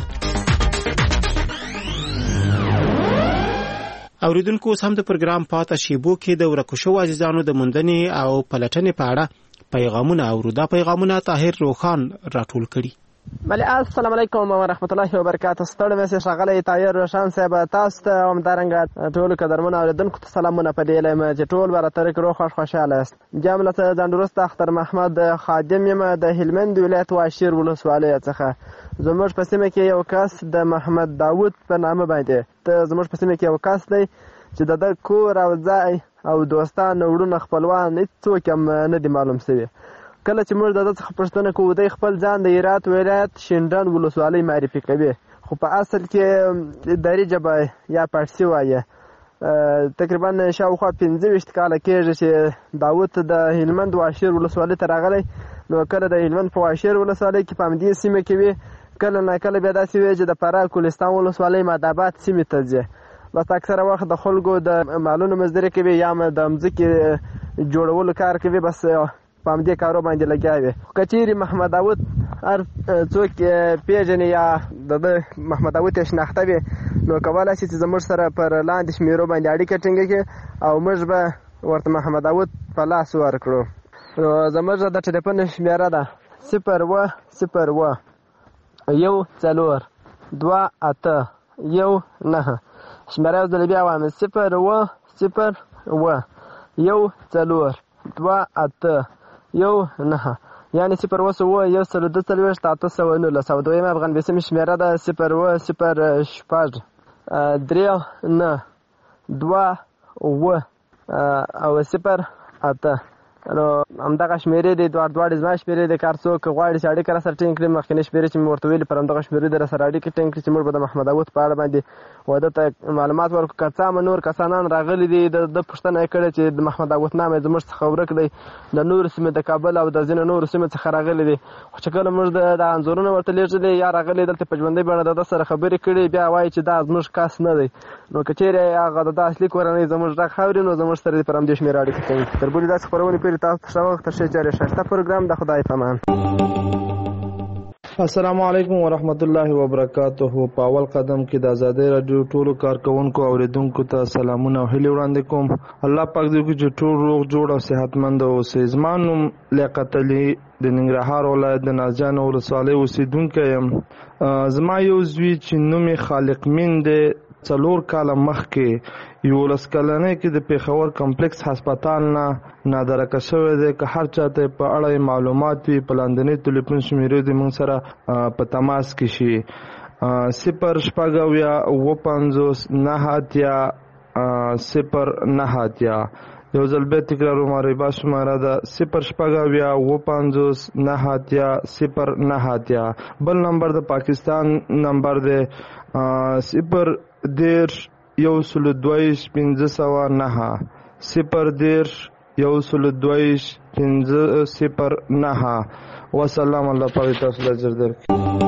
K: اوریدونکو اوس هم د پروګرام پاته شیبو کې د ورکو شوو عزیزانو د موندنې او پلټنې په اړه پیغامونه اورو. دا پیغامونه طاهر روخان راټول کړي.
U: بله السلام علیکم و رحمت الله و برکاته. ستړي مې ښاغلی طاهر روشان صاحب، تاسو ته همدارنګه ټولو قدرمنو اوریدونکو ته سلامونه په دې لایم چې ټول به راته روغ خوښ خوشحاله یاست. بیا هم له ځان وروسته اختر محمد خادم یم د هلمند ولایت واشیر ولسوالۍ څخه. زموږ په سیمه کې یو کس د محمد داود په نامه باندې ته زموږ په سیمه کې یو کس دی چې د ده کور او ځای او دوستان وروڼه خپلوان هېڅوک هم نه دي معلوم شوي. کله چې موږ د ده څخه پوښتنه کوو دی خپل ځان د هرات ولایت شینډنډ ولسوالۍ معرفي کوي، خو په اصل کې دري ژبه یا پارسي وایي. تقریبا شاوخوا پنځه ویشت کاله کېږي چې داود د هلمند واشیر ولسوالۍ ته راغلی. نو کله د هلمند په واشیر ولسوالۍ کې په همدې سیمه کې وي، کله نه کله بیا داسې وي چې د فراه کوهستان ولسوالۍ ماداباد سیمې ته ځي. بس اکثره وخت د خلکو د مالونو مزدوري کوي یا د مځکې جوړولو کار کوي، بس په همدې کارو باندې لګیا وي. که چیرې محمد داود هر څوک پیژني یا د ده محمد داود یې شناخته وي نو کولی شي چې زموږ سره پر لاندې شمېرو باندې اړیکه ټینګه کړي او موږ به ورته محمد داود په لاس ورکړو. نو زموږ د ټلیفون شمېره ده صفر اوه صفر اوه یو څلور دوه اته یو نهه. شمېره یو ځل بیا وایم صفر اوه صفر اوه یو څلور دوه اته یو نهه، یعنې صفر اوه سوه یو سل دوه څلوېښت اته سوه نولس. او دویمه افغان بیسیمې شمېره ده صفر اوه صفر شپږ درې نه دوه اوه او صفر اته. نو همدغه شمېرې دي، دواړه دواړې زما شمېرې دي. که هر څوک غواړي چې اړیکه راسره ټینګ کړي مخکینۍ شمېرې چې مې ورته ویلي پر همدغه شمېرې دې راسره اړیکې ټینګ کړي چې موږ به د محمد داود په اړه باندې واده ته معلومات ورکړو. که څه هم نور کسانان راغلي دي د ده پوښتنه یې کړې چې د محمد داود نام یې زموږ څخه ورک دی، د نورو سیمې د کابل او د ځینو نورو سیمو څخه راغلي دي. خو چې کله موږ د انځورونه ورته لېږلي یا راغلي دلته په ژوندۍ بڼه د ده سره خبرې کړي بیا وایي چې دا زموږ کس نه دی. نو که چیرې هغه د ده اصلي کورنۍ زموږ غږ اوري نو زموږ سره دې پر همدې شمېره اړیکه کوي. تر بلې داسې خپرونې پورې تاسو ته ښه وخت. ښه چارې ښایسته پروګرام د خدای په امان.
V: السلام علیکم ورحمت الله وبرکاته. په اول قدم کې د ازادۍ راډیو ټولو کارکونکو اوریدونکو ته سلامونه او هیلې وړاندې کوم. الله پاک دې وکړي چې ټول روغ جوړ او صحتمند اوسئ. زما نوم لیاقت علي د ننګرهار ولایت د نازجان ولسوالۍ اوسېدونکی یم. زما یو زوی چې نوم یې خالق مین دی څلور کاله مخکې یولس کلنۍ کې د پېښور کمپلکس هسپتال نه نادرکه شوی دی. که هر چاته په اړه معلومات وي په لاندنۍ ټلیفون شمېرې دې موږ سره په تماس کې شي. صفر شپږ اویا اوه پنځوس نهه اتیا صفر نهه اتیا. یو ځل بیا تکراروم. ربا شماره ده صفر شپږ اویا اوه پنځوس نهه اتیا صفر نهه اتیا. بل نمبر د پاکستان نمبر دی صفر دېرش یو سلو دویش پنځه سوه نهه صفر دېرش یو سلو دویش پنځه صفر نهه. وسلام. الله پاک تاسو ته اجر درکړي.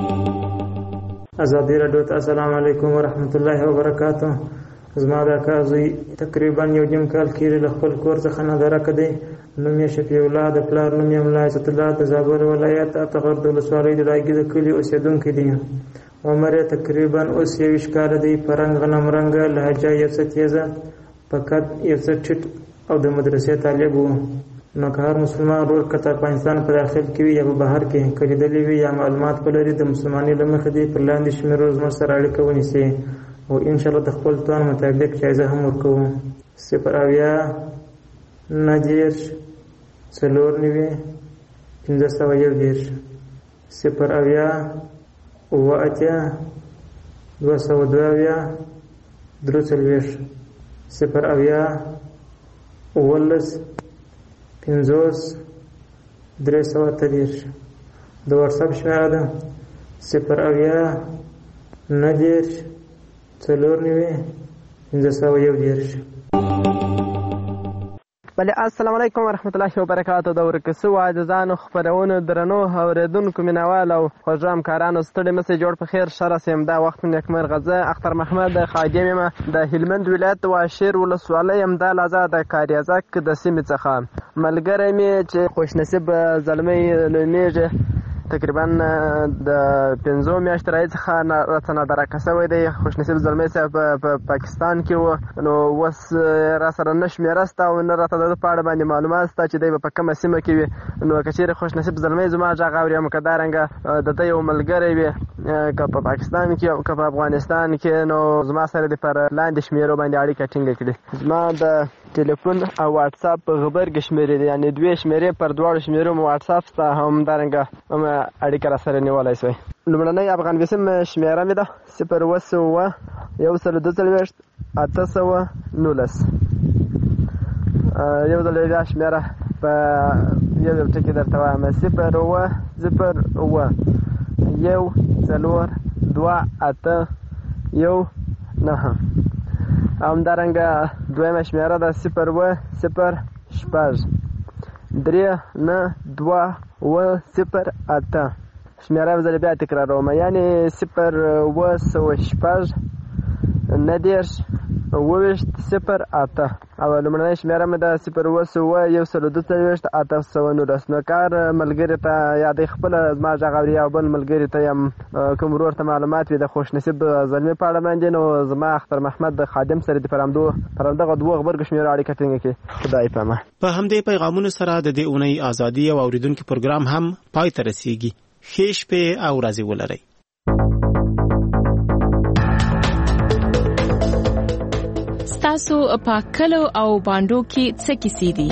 B: ازادي راډیو ته السلام علیکم ورحمۃ اللہ وبرکاتہ. زما د اکا زوی تقریبا یو نیم کال کېږي له خپل کور څخه نادرک دی. نوم یې شفیع الله، د پلار نوم یې ملا عزت الله، د زابل ولایت اتغر د ولسوالۍ د دایګي د کلي اوسېدونکی دی. عمر یې تقریبا اوس یویشت کاله دی. په رنګ غنم رنګه، لهجه یو څه تیزه، په قد یو څه ټیټ او د مدرسې طالب و. نو که هر مسلمان ورور که افغانستان په داخل کې وي یا په بهر کې که لیدلی وي یا معلومات ولري د مسلمانۍ له مخې دی پر لاندې شمېرو زموږ سره اړیکه ونیسي او انشاءالله د خپل توان مطابق جایزه هم ورکوو. صفر اویا نهه دېرش څلور نوي پنځه سوه یو دېرش صفر اویا اوه اتیا دوه سوه دوه اویا درې څلوېښت صفر اویا اوولس پنځوس درې سوه اته دېرش. د واتساپ شمېره ده صفر اویا نهه دېرش څلور نوي پنځه سوه یو دېرش.
U: بله السلام علیکم ورحمت الله وبرکاتو. د ورکسو عاجزانو خپرونو درنو اورېدونکو مینوال او خوږو همکارانو ستړي مسئ جوړ په خیر ښه راسئ. همدا وخت مې نیکمرغه زه اختر محمد خادم یم د هلمند ولایت واشیر ولسوالۍ همدا لحظه د کاریزک د سیمې څخه. ملګری مې چې خوشنصیب زلمی نومیږي تقریبا د پنځو میاشتو راهیسې څخه راته نادرکه شوی دی. خوشنصیب زلمی صاحب په پاکستان کې و، نو اوس را سره نه شمېره شته او نه راته د ده په اړه باندې معلومات شته چې دی به په کومه سیمه کې وي. نو که چېرې خوشنصیب زلمی زما غږ اوري او که دارنګه د ده یو ملګری وي که په پاکستان کې او که په افغانستان کې، نو زما سره دې پر لاندې شمېرو باندې اړیکه ټینګه کړي. زما د ټلیفون او واتساپ په غبرګې شمېرې دي، یعنې دوې شمېرې پر دواړو شمېرو مو واتساپ شته، همدارنګه هم اړیکه را سره نیولی شوی. لومړنۍ افغان وسیم شمېره مې ده صفر اووه سوه اووه یو سل دوه څلوېښت اته سوه نولس. یو ځل بیا شمېره په یو یو ټکي درته وایم صفر اووه صفر اووه یو څلور دوه اته یو نهه. همدارنګه دویمه شمېره ده صفر اووه صفر شپږ درې نه دوه اووه صفر اته. شمېره یو ځل بیا تکراروم، یعنې صفر اووه سوه شپږ نهه دېرش اووه ویشت صفر اته. او لومړنۍ شمېره مې ده صفر اووه سوه اووه یو سل دوه څلوېښت اته سوه نولس. نو که هر ملګري ته یا دی خپله زما غږ اوري او بل ملګري ته یم کوم ورور ته معلومات وي د خوشنصیب زلمي په اړه باندې، نو زما اختر محمد د خادم سره د پر همدو پر همدغه دوو غبرګو شمېرو اړیکه ټینګه کړي. خدای پامه.
K: په همدې پیغامونو سره د دې اونۍ ازادي او اورېدونکي پروګرام هم پای ته رسیږي. ښې شپې او ورځې ولرئ.
A: تاسو په کلو او باندو کې څه کیسې دي؟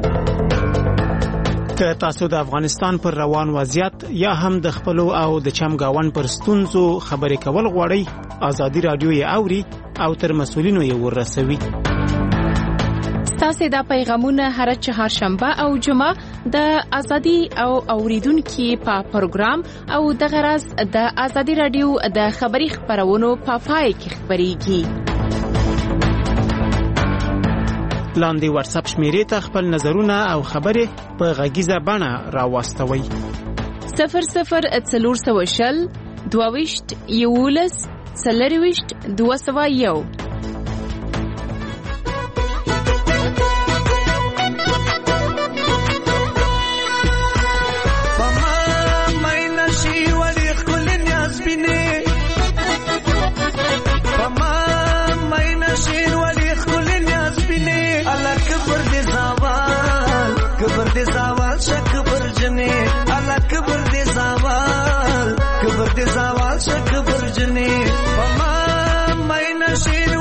K: که تاسو د افغانستان پر روان وضعیت یا هم د خپلو او د چمګاون پر ستونزو خبرې کول غواړئ، ازادي راډیو یې اوري او تر مسؤلینو یې ورسوي.
A: تاسو دا پیغامونه هر چهارشنبه او جمعه د ازادي او اوریدونکو په پروګرام او د غرض د ازادي راډیو د خبري خبرونو په پای کې خبريږي.
K: لاندې واتساپ شمیرې ته خپل نظرونه او خبرې په غږیزه بڼه راواستوئ.
A: صفر صفر څلور سوه شل دوه ویشت یولس څلور ویشت دوه سوه یو.
P: زوال شک برجنی الله کبر دې زوال کبر دې زوال شک برجنی پما مای نشین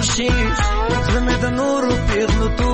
P: شي زمه د نورو پیغلو